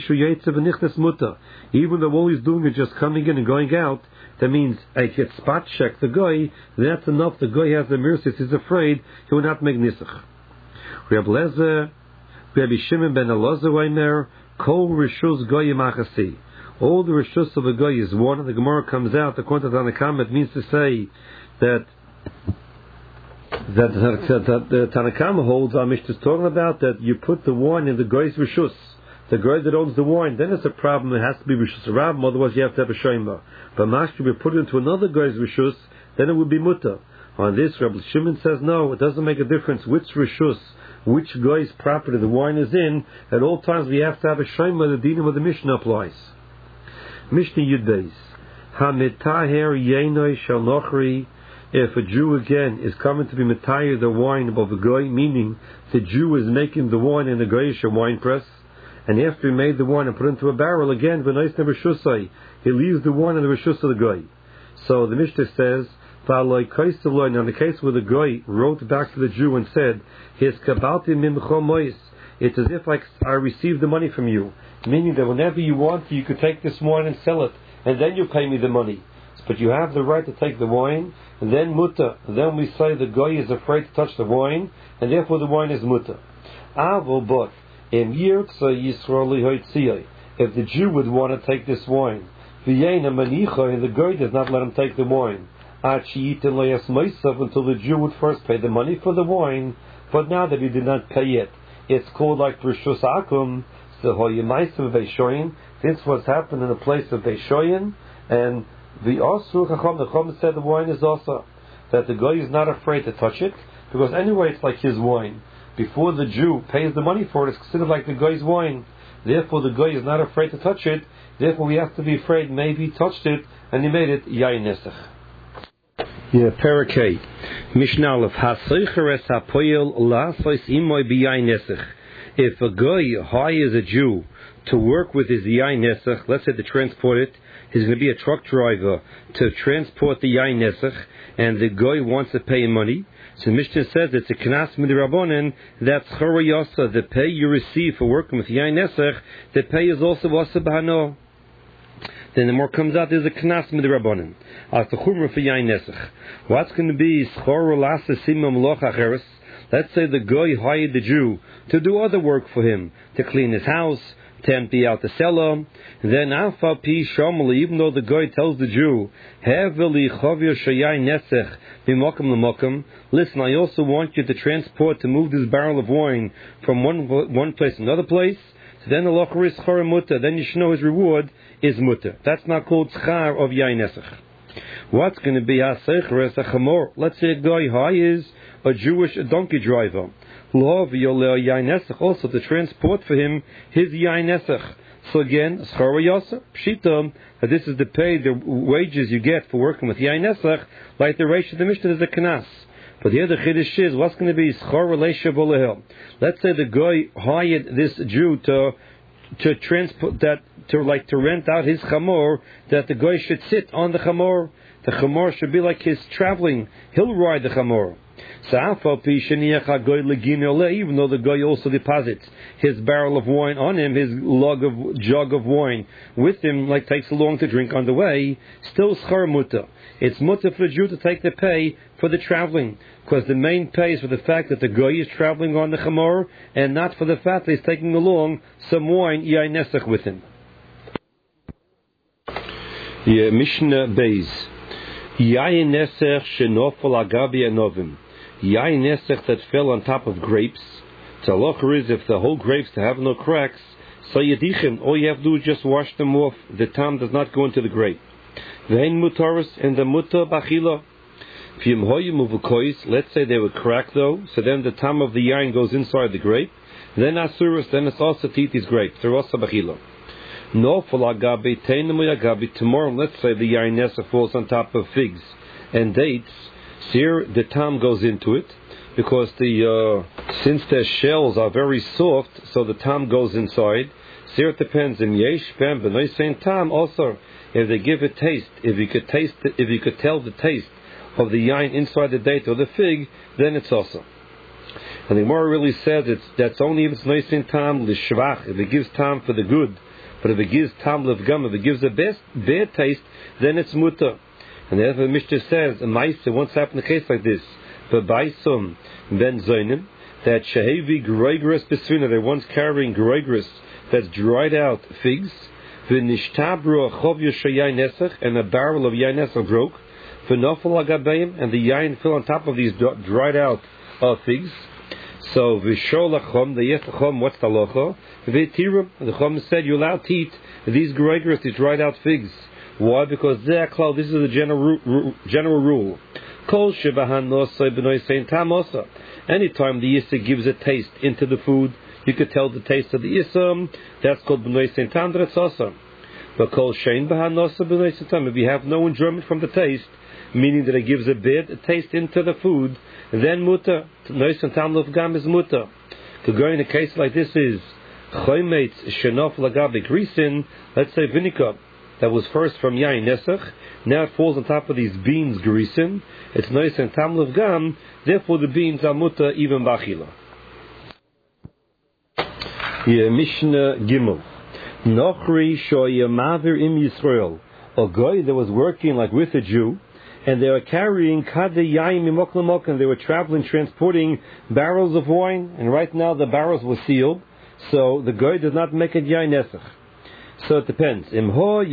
even though all he's doing is just coming in and going out, that means I get spot check the guy, that's enough, the guy has the mercy, he's afraid, he will not make nisach. Reb Lezer, Rabbi Shimon ben Elazar Weimer, Kol Rishus Goyim Achasi. All the Rishus of a guy is one, and the Gemara comes out, according to Tanna Kamma, it means to say that that, that, that the Tanna Kamma holds, our Mishnah is talking about that you put the wine in the guy's Rishus, the guy that owns the wine, then it's a problem, it has to be Rishus Rabbim, otherwise you have to have a Shomer. But Mashke, we put it into another guy's Rishus, then it would be Mutter. On this, Rabbi Shimon says no, it doesn't make a difference which Rishus, which guy's property the wine is in, at all times we have to have a Shomer, the dinim of the Mishnah applies. Mishnah Yud Beis. HaMetaher Yenoi Shel Nochri. If a Jew again is coming to be metayer the wine above a goy, meaning the Jew is making the wine in a goyish wine press, and after he made the wine and put it into a barrel again, v'nois ne'b'rishusai, he leaves the wine in the rishus of the goy. So the Mishnah says, v'aloi koiseloi, now in the case where the goy wrote back to the Jew and said, his kabalti mimcho mois, it's as if like I received the money from you. Meaning that whenever you want, you could take this wine and sell it, and then you pay me the money. But you have the right to take the wine, and then muta. Then we say the guy is afraid to touch the wine, and therefore the wine is muta. Avo but in Yirtza Yisraeli Hoitziyai, if the Jew would want to take this wine, v'yeina manicha, and the guy does not let him take the wine, until the Jew would first pay the money for the wine, but now that he did not pay it, it's called like Rishus Akum. The Hoyemaisim Beishoyin, this was happened in the place of Beishoyin, and the Osur Chacham, the Chacham said the wine is also, that the guy is not afraid to touch it, because anyway it's like his wine. Before the Jew pays the money for it, it's considered like the guy's wine. Therefore the guy is not afraid to touch it, therefore we have to be afraid maybe he touched it, and he made it Yain Nesach. Yeah, Parakeh. Mishnah of Hasoicheres HaPoyel Lasois Imoy B'Yain Nesach. If a guy hires a Jew to work with his yain nesach, let's say to transport it, he's going to be a truck driver to transport the yain nesach, and the guy wants to pay him money. So Mishnah says it's a knas midrabanan, that's chara yasa, the pay you receive for working with yain nesach, the pay is also wasa b'hano. Then the more comes out, there's a knas midrabanan. As the chumra for yain nesach. What's going to be schora lasa simam loch acheres? Let's say the guy hired the Jew to do other work for him, to clean his house, to empty out the cellar. Then Afa Pi Shamali, even though the guy tells the Jew, Heveli Chavir Shayai Nesech Bimokam Lamokam, listen, I also want you to transport, to move this barrel of wine from one one place to another place. So then the locher is chara muta, then you should know his reward is muta. That's not called schar of Yain Nesech. What's going to be Hasecheres HaChamor? Let's say a guy hires a Jewish donkey driver, also to transport for him his yain nesach. So again, schara yasa pshita, that this is the pay, the wages you get for working with yain nesach, like the ratio of the Mishnah is a knas. But the other chiddush is what's going to be schara leisha v'lehel. Let's say the guy hired this Jew to to transport that, to like to rent out his chamor, that the guy should sit on the chamor. The chamor should be like his traveling. He'll ride the chamor. Even though the guy also deposits his barrel of wine on him, his lug of jug of wine with him, like takes along to drink on the way, still schar mutter. It's mutter for the Jew to take the pay for the traveling, because the main pay is for the fact that the guy is traveling on the chamor, and not for the fact that he's taking along some wine yain nesach with him. Yeah, Mishnah Beis. Yain nesach shenofel agabi anovim. Yain nesach that fell on top of grapes. Tzalocher is if the whole grapes have no cracks, so yedichem, all you have to do is just wash them off. The tam does not go into the grape. Vein mutaris and the muta bachila. V'yim hoyu muvukois. Let's say they were cracked though, so then the tam of the yain goes inside the grape. Then asuris, then it's also to eat these grapes. They're also bachila. No falagabi teinemu yagabi. Tomorrow, let's say the yain nesach falls on top of figs and dates. Here the tam goes into it because the uh, since their shells are very soft, so the tam goes inside. Here it depends. In yesh pem b'noi sein tam also, if they give it taste, if you could taste, it, if you could tell the taste of the yain inside the date or the fig, then it's also. And the Gemara really says it's that's only if it's noi sein tam l'shvach, if it gives tam for the good, but if it gives tam l'vgam, if it gives a best bad taste, then it's muta. And therefore the Mishnah says, a Maisa once happened a case like this, B'baisum ben zoinim, that shehevi groigris besvina, they're once carrying groigris, that's dried out figs, v'nishtabru achovya shayayin nesach, and a barrel of yayin nesach broke, v'nofel agabeim, and the yayin fell on top of these dried out uh, figs. So v'shol lachom, the yes lachom, what's the locha? V'tirum, the chom said you're allowed to eat these groigris, these dried out figs. Why? Because this is the general general rule. Anytime the yissa gives a taste into the food, you could tell the taste of the yissa. That's called b'noi sein tam d'retzasa. But kol shein b'han nosa b'noi sein tam. If you have no enjoyment from the taste, meaning that it gives a bad taste into the food, then muta b'noi sein tam l'vgam is muta. To go in a case like this is choymetz shenof lagabi grisin. Let's say vinegar that was first from yain nesach, now it falls on top of these beans grisin. It's nice and tam l'vgam. Therefore, the beans are muta even bachila. Yeah, Mishnah Gimel. Nochri shoya mavir im Yisrael. A guy that was working like with a Jew, and they were carrying kade yaim imok l'mok, and they were traveling, transporting barrels of wine. And right now the barrels were sealed, so the guy does not make it yain nesach. So it depends. If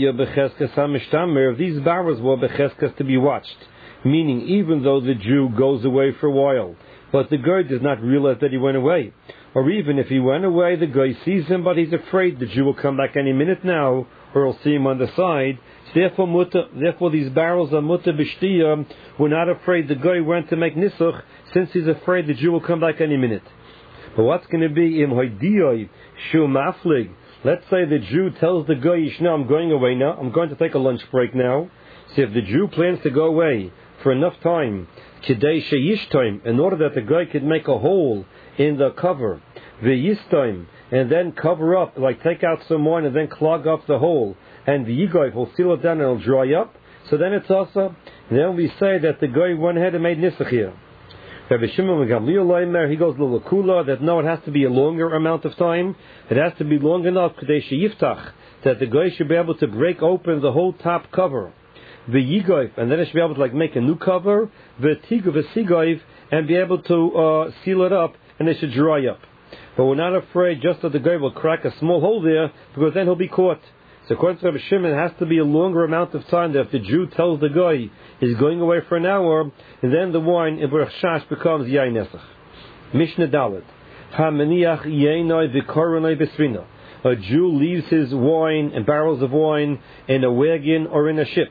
these barrels were becheskas to be watched, meaning even though the Jew goes away for a while, but the guy does not realize that he went away, or even if he went away, the guy sees him, but he's afraid the Jew will come back any minute now, or he'll see him on the side. Therefore, muta, therefore these barrels are muta b'shtiyah. We're not afraid the guy went to make nisuch, since he's afraid the Jew will come back any minute. But what's going to be im hoidiyoi shu maflig? Let's say the Jew tells the guy, no, I'm going away now, I'm going to take a lunch break now. So if the Jew plans to go away for enough time, kidei sheyishtoim, in order that the guy could make a hole in the cover, v'yishtoim, and then cover up, like take out some wine and then clog up the hole, and the yigoy will seal it down and it'll dry up, so then it's also, and then we say that the guy went ahead and made nisach here. Rabbi Shimon ben Gamliel, he goes l'lakula that no, it has to be a longer amount of time. It has to be long enough that the guy should be able to break open the whole top cover, the yigoif, and then it should be able to like make a new cover, the tigu v'sigoif, and be able to uh, seal it up, and it should dry up. But we're not afraid just that the guy will crack a small hole there, because then he'll be caught. So according to Rabbi Shimon, it has to be a longer amount of time that if the Jew tells the guy he's going away for an hour, and then the wine in Baruch Shash becomes yain nesach. Mishnah Dalet. Ha-meniach yenoi v'koronoi b'svina. A Jew leaves his wine and barrels of wine in a wagon or in a ship.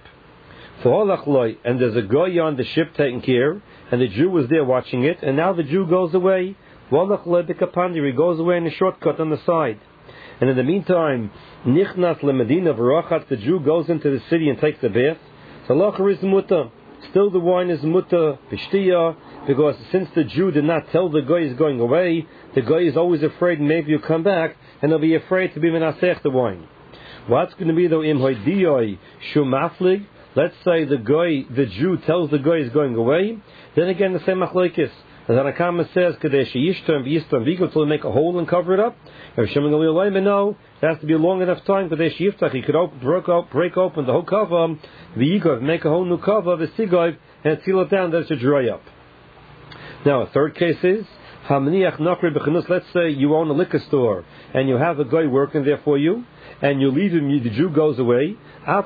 And there's a guy on the ship taking care, and the Jew was there watching it, and now the Jew goes away. He goes away in a shortcut on the side. And in the meantime, nichnas lemedina v'rachat, the Jew goes into the city and takes a bath. So halacha is muta. Still the wine is muta b'shtiyah, because since the Jew did not tell the guy he's going away, the guy is always afraid maybe you'll come back, and he'll be afraid to be menasech the wine. What's going to be though im hoidiyoi shumaflig? let's say the guy, the Jew tells the guy he's going away, then again the same machlokes. As Anakama says, Kadesh Yishtam Yistam Vigo to make a hole and cover it up. If Shimon Gamliel no, it has to be a long enough time. Kadesh Yiftach, he could open, break, up, break open the whole cover, Vigov, make a whole new cover, the Sigov, and seal it down, that it should dry up. Now, a third case is, let's say you own a liquor store, and you have a guy working there for you, and you leave him, the Jew goes away,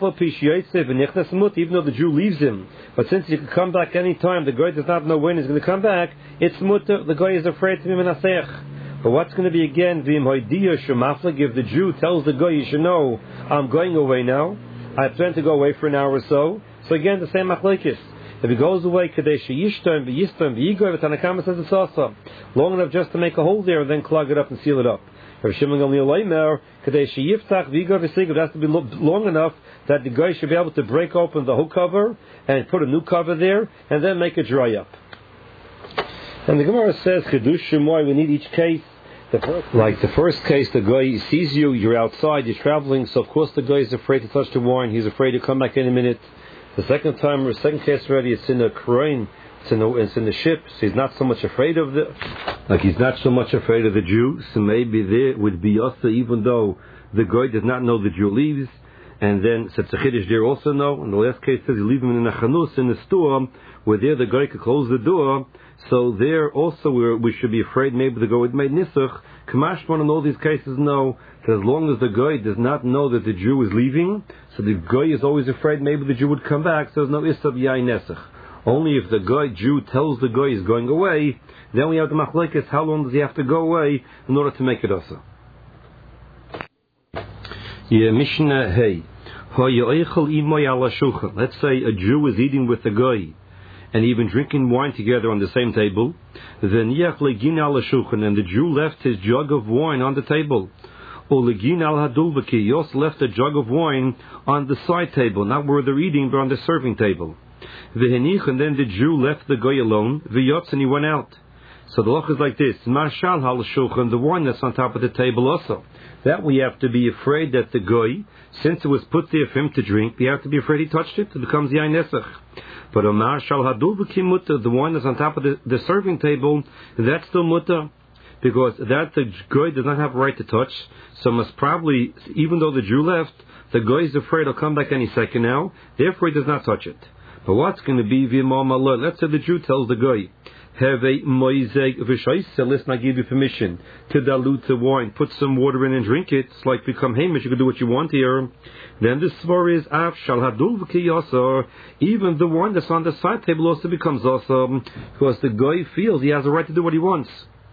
even though the Jew leaves him, but since he can come back any time, the guy does not know when he's going to come back, it's mutter, the guy is afraid to be menasech. But what's going to be again, if the Jew tells the guy, you should know, I'm going away now, I plan to go away for an hour or so, so again, the same machlokes. If he goes away, Kadesh Yishtam, Yistam, Yigoy, Tanakama says it's also long enough just to make a hole there and then clog it up and seal it up. If Shimon Gamliel Leimer, Kadesh Yiftach, Vigoy, V'Sigoy, it has to be long enough that the guy should be able to break open the whole cover and put a new cover there and then make it dry up. And the Gemara says, Chedushim, why we need each case. The first, like the first case, the guy sees you, you're outside, you're traveling, so of course the guy is afraid to touch the wine, he's afraid to come back any minute. The second time, or second case already, it's in a crane, it's in the it's in the ship. So he's not so much afraid of the, like he's not so much afraid of the Jew. So maybe there would be also, even though the guy does not know the Jew leaves, and then Setz Chiddush there also know. And the last case says you leave him in a chanus in the store, where there the guy could close the door. So there also we we should be afraid maybe the guy would make nisach. Kamashman in all these cases know that as long as the guy does not know that the Jew is leaving, so the guy is always afraid maybe the Jew would come back, so there's no Isab Yain Nesach. Only if the guy, Jew, tells the guy he's going away, then we have the machlokes, how long does he have to go away in order to make it also. Yeah, Mishnah Hey. Let's say a Jew is eating with a guy, and even drinking wine together on the same table, then and the Jew left his jug of wine on the table. He also left a jug of wine on the side table, not where they're eating, but on the serving table. And then the Jew left the guy alone, and he went out. So the loch is like this: the wine that's on top of the table also. That we have to be afraid that the guy, since it was put there for him to drink, we have to be afraid he touched it. It becomes yain nesach. But Omar shal hadul v'kim, the wine that's on top of the, the serving table, that's still mutter, because that the guy does not have a right to touch. So must probably, even though the Jew left, the guy is afraid he'll come back any second now. Therefore, he does not touch it. But what's going to be v'imam Allah? Let's say the Jew tells the guy, have a moizeg v'shaisa, listen, I give you permission to dilute the wine, put some water in and drink it. It's like become hamish, you can do what you want here. Then the svar is af shal hadul v'kiyasar, even the wine that's on the side table also becomes awesome, because the guy feels he has a right to do what he wants.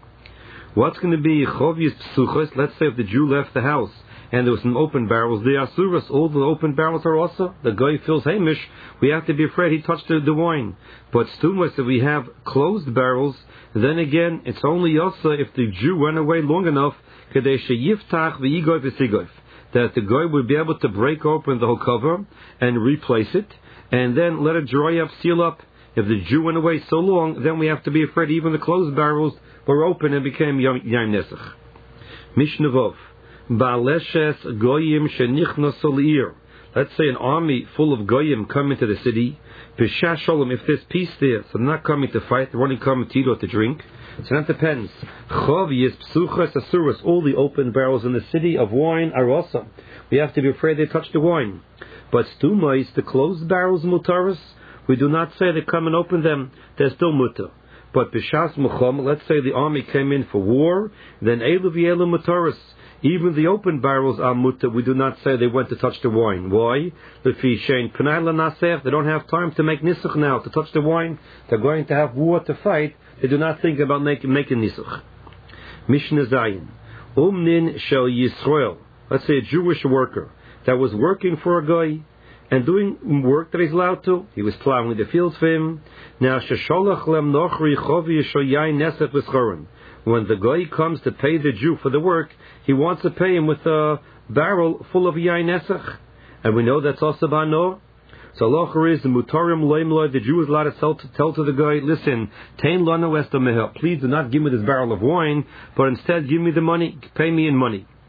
What's going to be chovius psuchos? Let's say if the Jew left the house and there was some open barrels, the asuras, all the open barrels are also, the guy feels hamish, we have to be afraid he touched the, the wine. But stumas, if we have closed barrels, then again, it's only also if the Jew went away long enough, kadesha yiftach v'yigoy v'sigoy, that the guy would be able to break open the whole cover and replace it, and then let it dry up, seal up. If the Jew went away so long, then we have to be afraid even the closed barrels were open and became yain nesach. Mishnah Vov. Ba'aleshes goyim shenichnos al'ir. Let's say an army full of goyim come into the city. B'shah shalom, if there's peace there, so they're not coming to fight, they're only coming to eat or to drink. So that depends. Chov yis psuchas asuras, all the open barrels in the city of wine are awesome. We have to be afraid they touch the wine. But stumais, the closed barrels mutaris, we do not say they come and open them, they're still mutar. But b'shas mucham, let's say the army came in for war, then elu v'elu mutaris, even the open barrels are mutar. We do not say they went to touch the wine. Why? They don't have time to make nisach now, to touch the wine. They're going to have war to fight. They do not think about making, making nisach. Mishnah Zayin. Umnin shel Yisrael. Let's say a Jewish worker that was working for a guy and doing work that he's allowed to. He was plowing the fields for him. Now, shesholach lem nochri chovi yeshoyayin nesef v'schoron. When the guy comes to pay the Jew for the work, he wants to pay him with a barrel full of yain nesach. And we know that's also banor. So Allah is the mutarim loimloi, the Jew is allowed to tell, to tell to the guy, listen, tain lana westa meher, please do not give me this barrel of wine, but instead give me the money, pay me in money.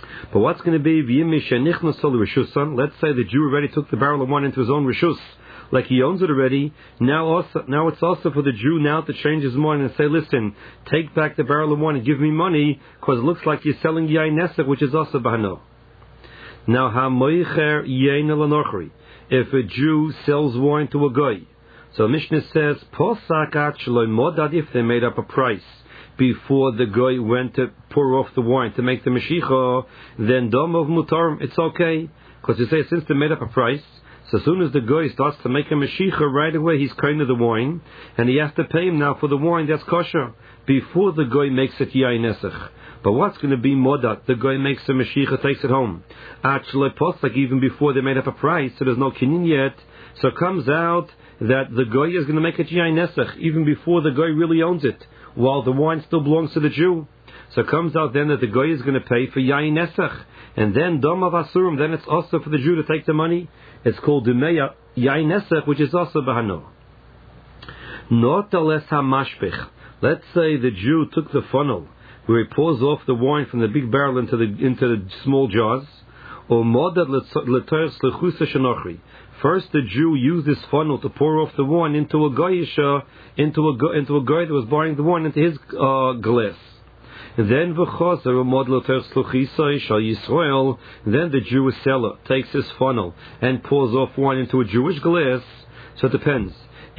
But what's going to be? Let's say the Jew already took the barrel of wine into his own rishus, like he owns it already. Now, also, now it's also for the Jew now to change his mind and say, "Listen, take back the barrel of wine and give me money, because it looks like you're selling yain nesach, which is also bahano." Now, hamoicher yain elanochri. If a Jew sells wine to a goy, so Mishnah says, "Posakat shloi modad." If they made up a price before the guy went to pour off the wine to make the Mashiach, then dom of mutar, it's okay. Because you say, since they made up a price, so as soon as the guy starts to make a Mashiach, right away he's kind of the wine, and he has to pay him now for the wine that's kosher, before the guy makes it yain nesach. But what's going to be modat? The guy makes a Mashiach, takes it home. Actually, like even before they made up a price, so there's no kinyan yet, so it comes out that the guy is going to make it yain nesach, even before the guy really owns it, while the wine still belongs to the Jew. So it comes out then that the guy is going to pay for yain nesach, and then dom of asurim, then it's also for the Jew to take the money. It's called dumeya yain nesach, which is also bahano. Not less hamashpich. Let's say the Jew took the funnel where he pours off the wine from the big barrel into the into the small jars. Or modad l'toyach slechusa shenochri. First, the Jew used this funnel to pour off the wine into a goyisha, into a into a guy that was buying the wine into his uh, glass. And then v'chazer modad l'toyach slechusa shal Yisrael. Then the Jewish seller takes his funnel and pours off wine into a Jewish glass. So it depends.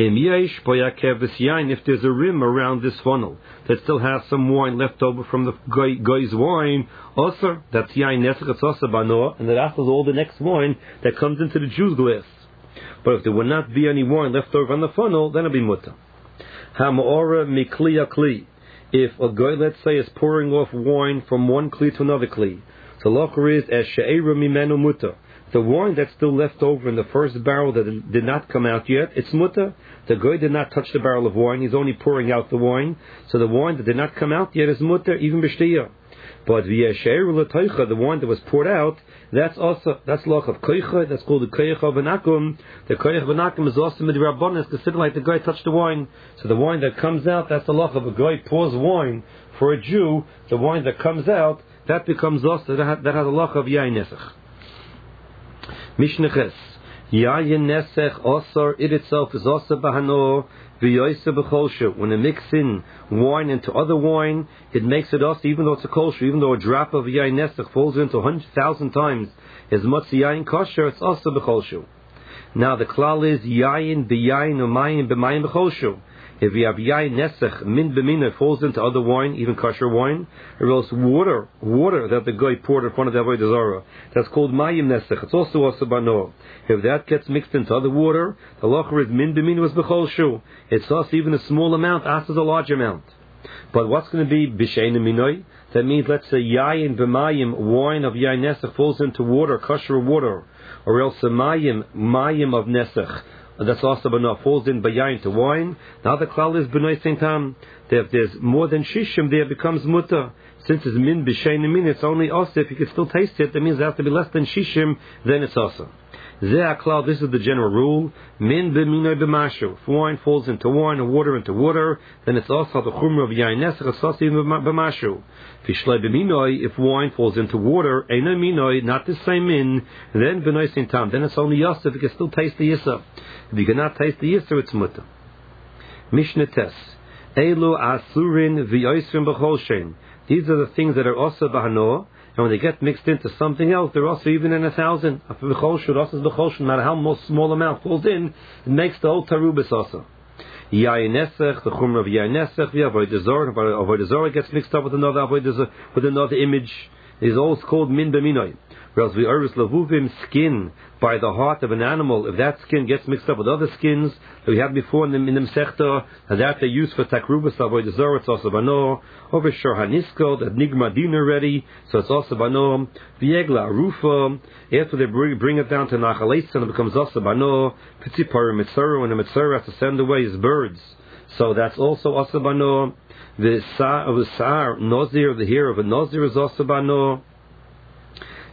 If there's a rim around this funnel that still has some wine left over from the guy's wine, also that's yain nesach, it's also bano, and that after all the next wine that comes into the Jew's glass. But if there would not be any wine left over on the funnel, then it'll be muta. Ha'ma'ora mikli kli. If a guy, let's say, is pouring off wine from one kli to another kli, the locher is as she'era mimenu muta. The wine that's still left over in the first barrel that did not come out yet, it's muta. The guy did not touch the barrel of wine; he's only pouring out the wine. So the wine that did not come out yet is muta, even b'shtiyah. But the wine that was poured out, that's also that's loch of koicha. That's called the koicha of anakum. The koicha of anakum is also midrabanan, considered like the guy touched the wine. So the wine that comes out, that's the loch of a guy pours wine for a Jew. The wine that comes out, that becomes also that has a loch of yain nesach. Mishnah Ches. Yayin nesech osar, it itself is also bahano v'yoyse b'cholshu. When it mixes in wine into other wine, it makes it also, even though it's a kosher, even though a drop of yayin nesech falls into a hundred thousand times as much yayin kosher, it's also b'cholshu. Now the klal is yayin b'yayin u'mayin b'mayin b'cholshu. If you have yayin nesech min b'mina, falls into other wine, even kosher wine, or else water, water that the guy poured in front of the avodah zarah, that's called mayim nesech. It's also also bano. If that gets mixed into other water, the locher is min b'mina was b'chol shu. It's also even a small amount, as is a large amount. But what's going to be b'shein minoi? That means, let's say yayin b'mayim, wine of yayin nesech falls into water, kosher water, or else a mayim, mayim of nesech. That's also b'no, falls in bayayin to wine. Now the klal is b'noi seintam. If there's more than shishim, there becomes muta. Since it's min b'shein min, it's only also, if you can still taste it, that means it has to be less than shishim, then it's also. Zeh klal, this is the general rule. Min b'minoi b'mashu. If wine falls into wine, or water into water, then it's also the chumra of yayin nesach, it's also even b'mashu. Fishlei b'minoi, if wine falls into water, eino minoi, not the same min, then b'noi seintam, then it's only yasser, if you can still taste the yisser. If you cannot taste the yisser, it's muta. Mishnah Tes. Elu asurin v'yoisrim b'chol shein. These are the things that are also bahano, and when they get mixed into something else, they're also even in a thousand. No matter how small amount falls in, it makes the whole tarubis also. Yayin nesech, the chumra of yayin nesech, the avodah zarah, avodah zarah gets mixed up with another avodah, with another image. It is always called min b'minoi. Whereas the iris lavuvim, skin by the heart of an animal, if that skin gets mixed up with other skins that we had before in the, in the Mesechta, and that they use for takrubas avodah zarah, it's also bano. Over shor hanisko, that nigma din already, so it's also bano. Viegla arufa, after they bring, bring it down to nachaleitz, and it becomes also bano. Pitzipar mitzara, when the mitzara has to send away his birds, so that's also also bano. The sa of the sar nozir, the hair of a nozir is also bano.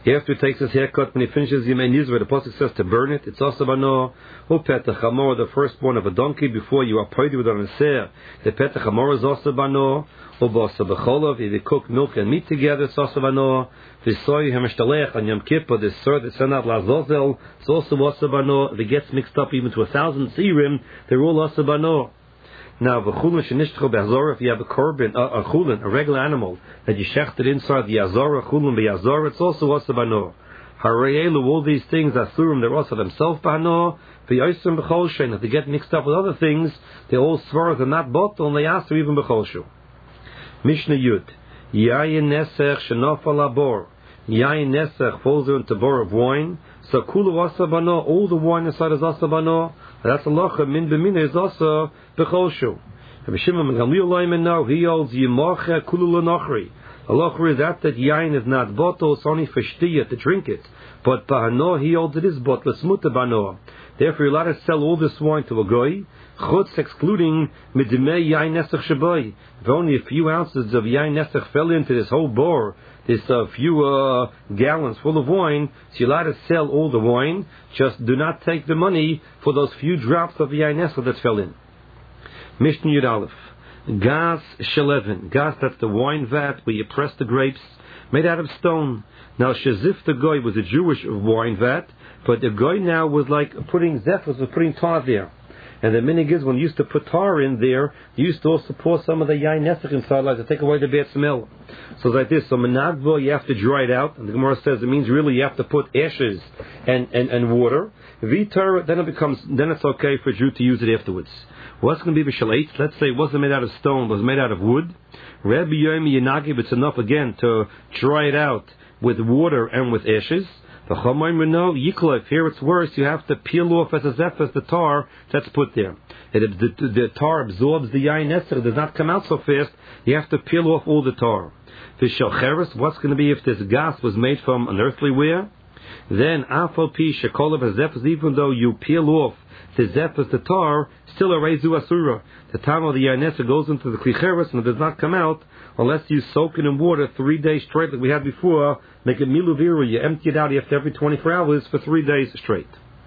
After he takes his haircut, when he finishes Yemei Nizra, the pasuk says to burn it. It's also bano. Who petach hamor, the firstborn of a donkey, before you are paid with an aser. The petach hamor is also bano. Ubasa b'cholov, if you cook milk and meat together, it's also bano. V'soy hemeshtalech on Yom Kippur, the sir that sent out lazozel, it's also also bano. If it gets mixed up even to a thousand sirim, they're all also bano. Now, v'chulin shenishtachu be'azorah, if you have a korban, a, a chulin, a regular animal, that you shechted inside the azorah, chulin be'azorah, it's also also bano. Harayelu, all these things, asurim, they're also themselves bano. V'yosim b'chol shein, if they get mixed up with other things, they're all svarah, they're not bottle, and they ask to even b'chol shu. Mishnah Yud, Yayin Nesech Shenofal Abor. Yayin Nesech falls into bor of wine. So Kulu Asabano, all the wine inside is Asabano. That's Allah, Min B'mina is also B'choshu. Rabbi Shimon ben Gamliel Loimen now, he holds Yimacha Kulu L'Nochri. Allah is that that Yayin is not bottle, it's only for Shtiyah, to drink it. But Bahano, he holds it is bottle, it's Muta Bano. Therefore, you're allowed to sell all this wine to a goy, chutz excluding midimei yain nesach shabai. If only a few ounces of yain nesach fell into this whole bor, this uh, few uh, gallons full of wine, so you're allowed to sell all the wine. Just do not take the money for those few drops of yain nesach that fell in. Mishnah Yud Aleph. Gas shelevin. Gas, that's the wine vat where you press the grapes, made out of stone. Now, Shazif the goy was a Jewish wine vat, but the goy now was like putting zephos, was putting tar there. And the minig is when you used to put tar in there, you used to also pour some of the yain nesach inside, like to take away the bad smell. So it's like this. So menagvo, you have to dry it out. And the Gemara says it means really you have to put ashes and, and, and water. Vitar, then it becomes, then it's okay for a Jew to use it afterwards. What's going to be b'shaleit? Let's say it wasn't made out of stone, it was made out of wood. Rabbi Yomi Yenagib, it's enough again to dry it out with water and with ashes. The Chamaim no Yiklef, here it's worse, you have to peel off as a zephas the tar that's put there. It, the, the, the tar absorbs the yain nesach, it does not come out so fast, you have to peel off all the tar. The Shalcheres, what's going to be if this gas was made from an earthly ware? Then Afal Pi Shekolav HaZephas, even though you peel off the zephas, the tar, still a rezu asura. The time of the yain nesach goes into the klicheres and it does not come out unless you soak it in water three days straight, like we had before. Make it miluviru, you empty it out after every twenty-four hours for three days straight.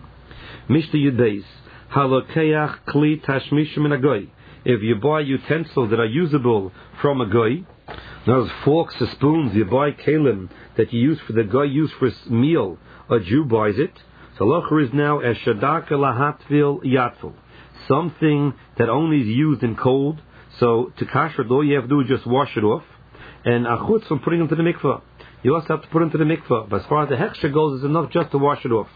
Mishnah Yudbeis, halokeach kli tashmish min agoy. If you buy utensils that are usable from a goy, those forks or spoons, you buy kalim that you use for the goy, use for meal, a Jew buys it. So locher is now as shadaka lahatvil yatvil, something that only is used in cold. So to kasher it, all you have to do is just wash it off. And achutz from putting them to the mikvah, you also have to put them to the mikvah. But as far as the hechsher goes, it's enough just to wash it off.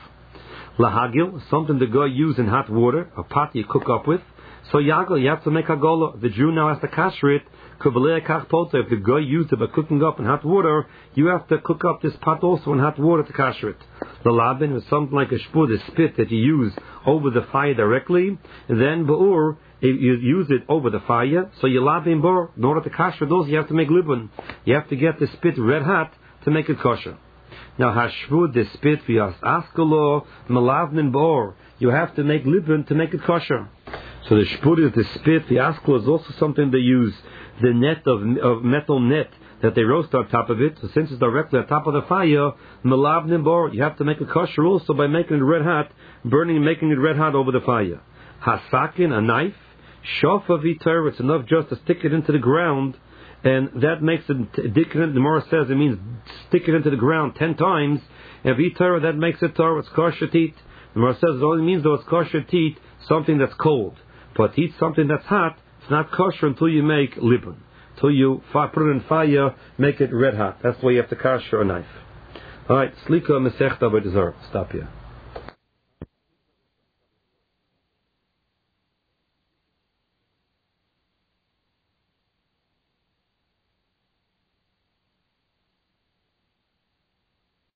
Lahagil, something the guy use in hot water, a pot you cook up with. So yagel, you have to make hagolah. The Jew now has to kasher it. If the guy used it by cooking up in hot water, you have to cook up this pot also in hot water to kasher it. The labin is something like a shpur, the spit that you use over the fire directly. And then ba'ur, you use it over the fire. So you labin bor, in order to kasher those, you have to make libun. You have to get the spit red hot to make it kosher. Now hashvud, the spit v'yas askalo melavnin bor, you have to make libun to make it kosher. So the shpur is the spit. The askalo is also something they use, the net of, of metal net that they roast on top of it. So since it's directly on top of the fire, melavnin bor, you have to make it kosher also by making it red hot, burning and making it red hot over the fire. Hasakin, a knife. Shofa vitar, it's enough just to stick it into the ground, and that makes it dikran. The Gemara says it means stick it into the ground ten times. And vitar, that makes it tar. It's kosher teat. The Gemara says it only means though it's kosher teat, something that's cold. But eat something that's hot, it's not kosher until you make libun. Until you put it in fire, make it red hot. That's why you have to kosher a knife. All right, slika mesechta b'dezar. Stop here.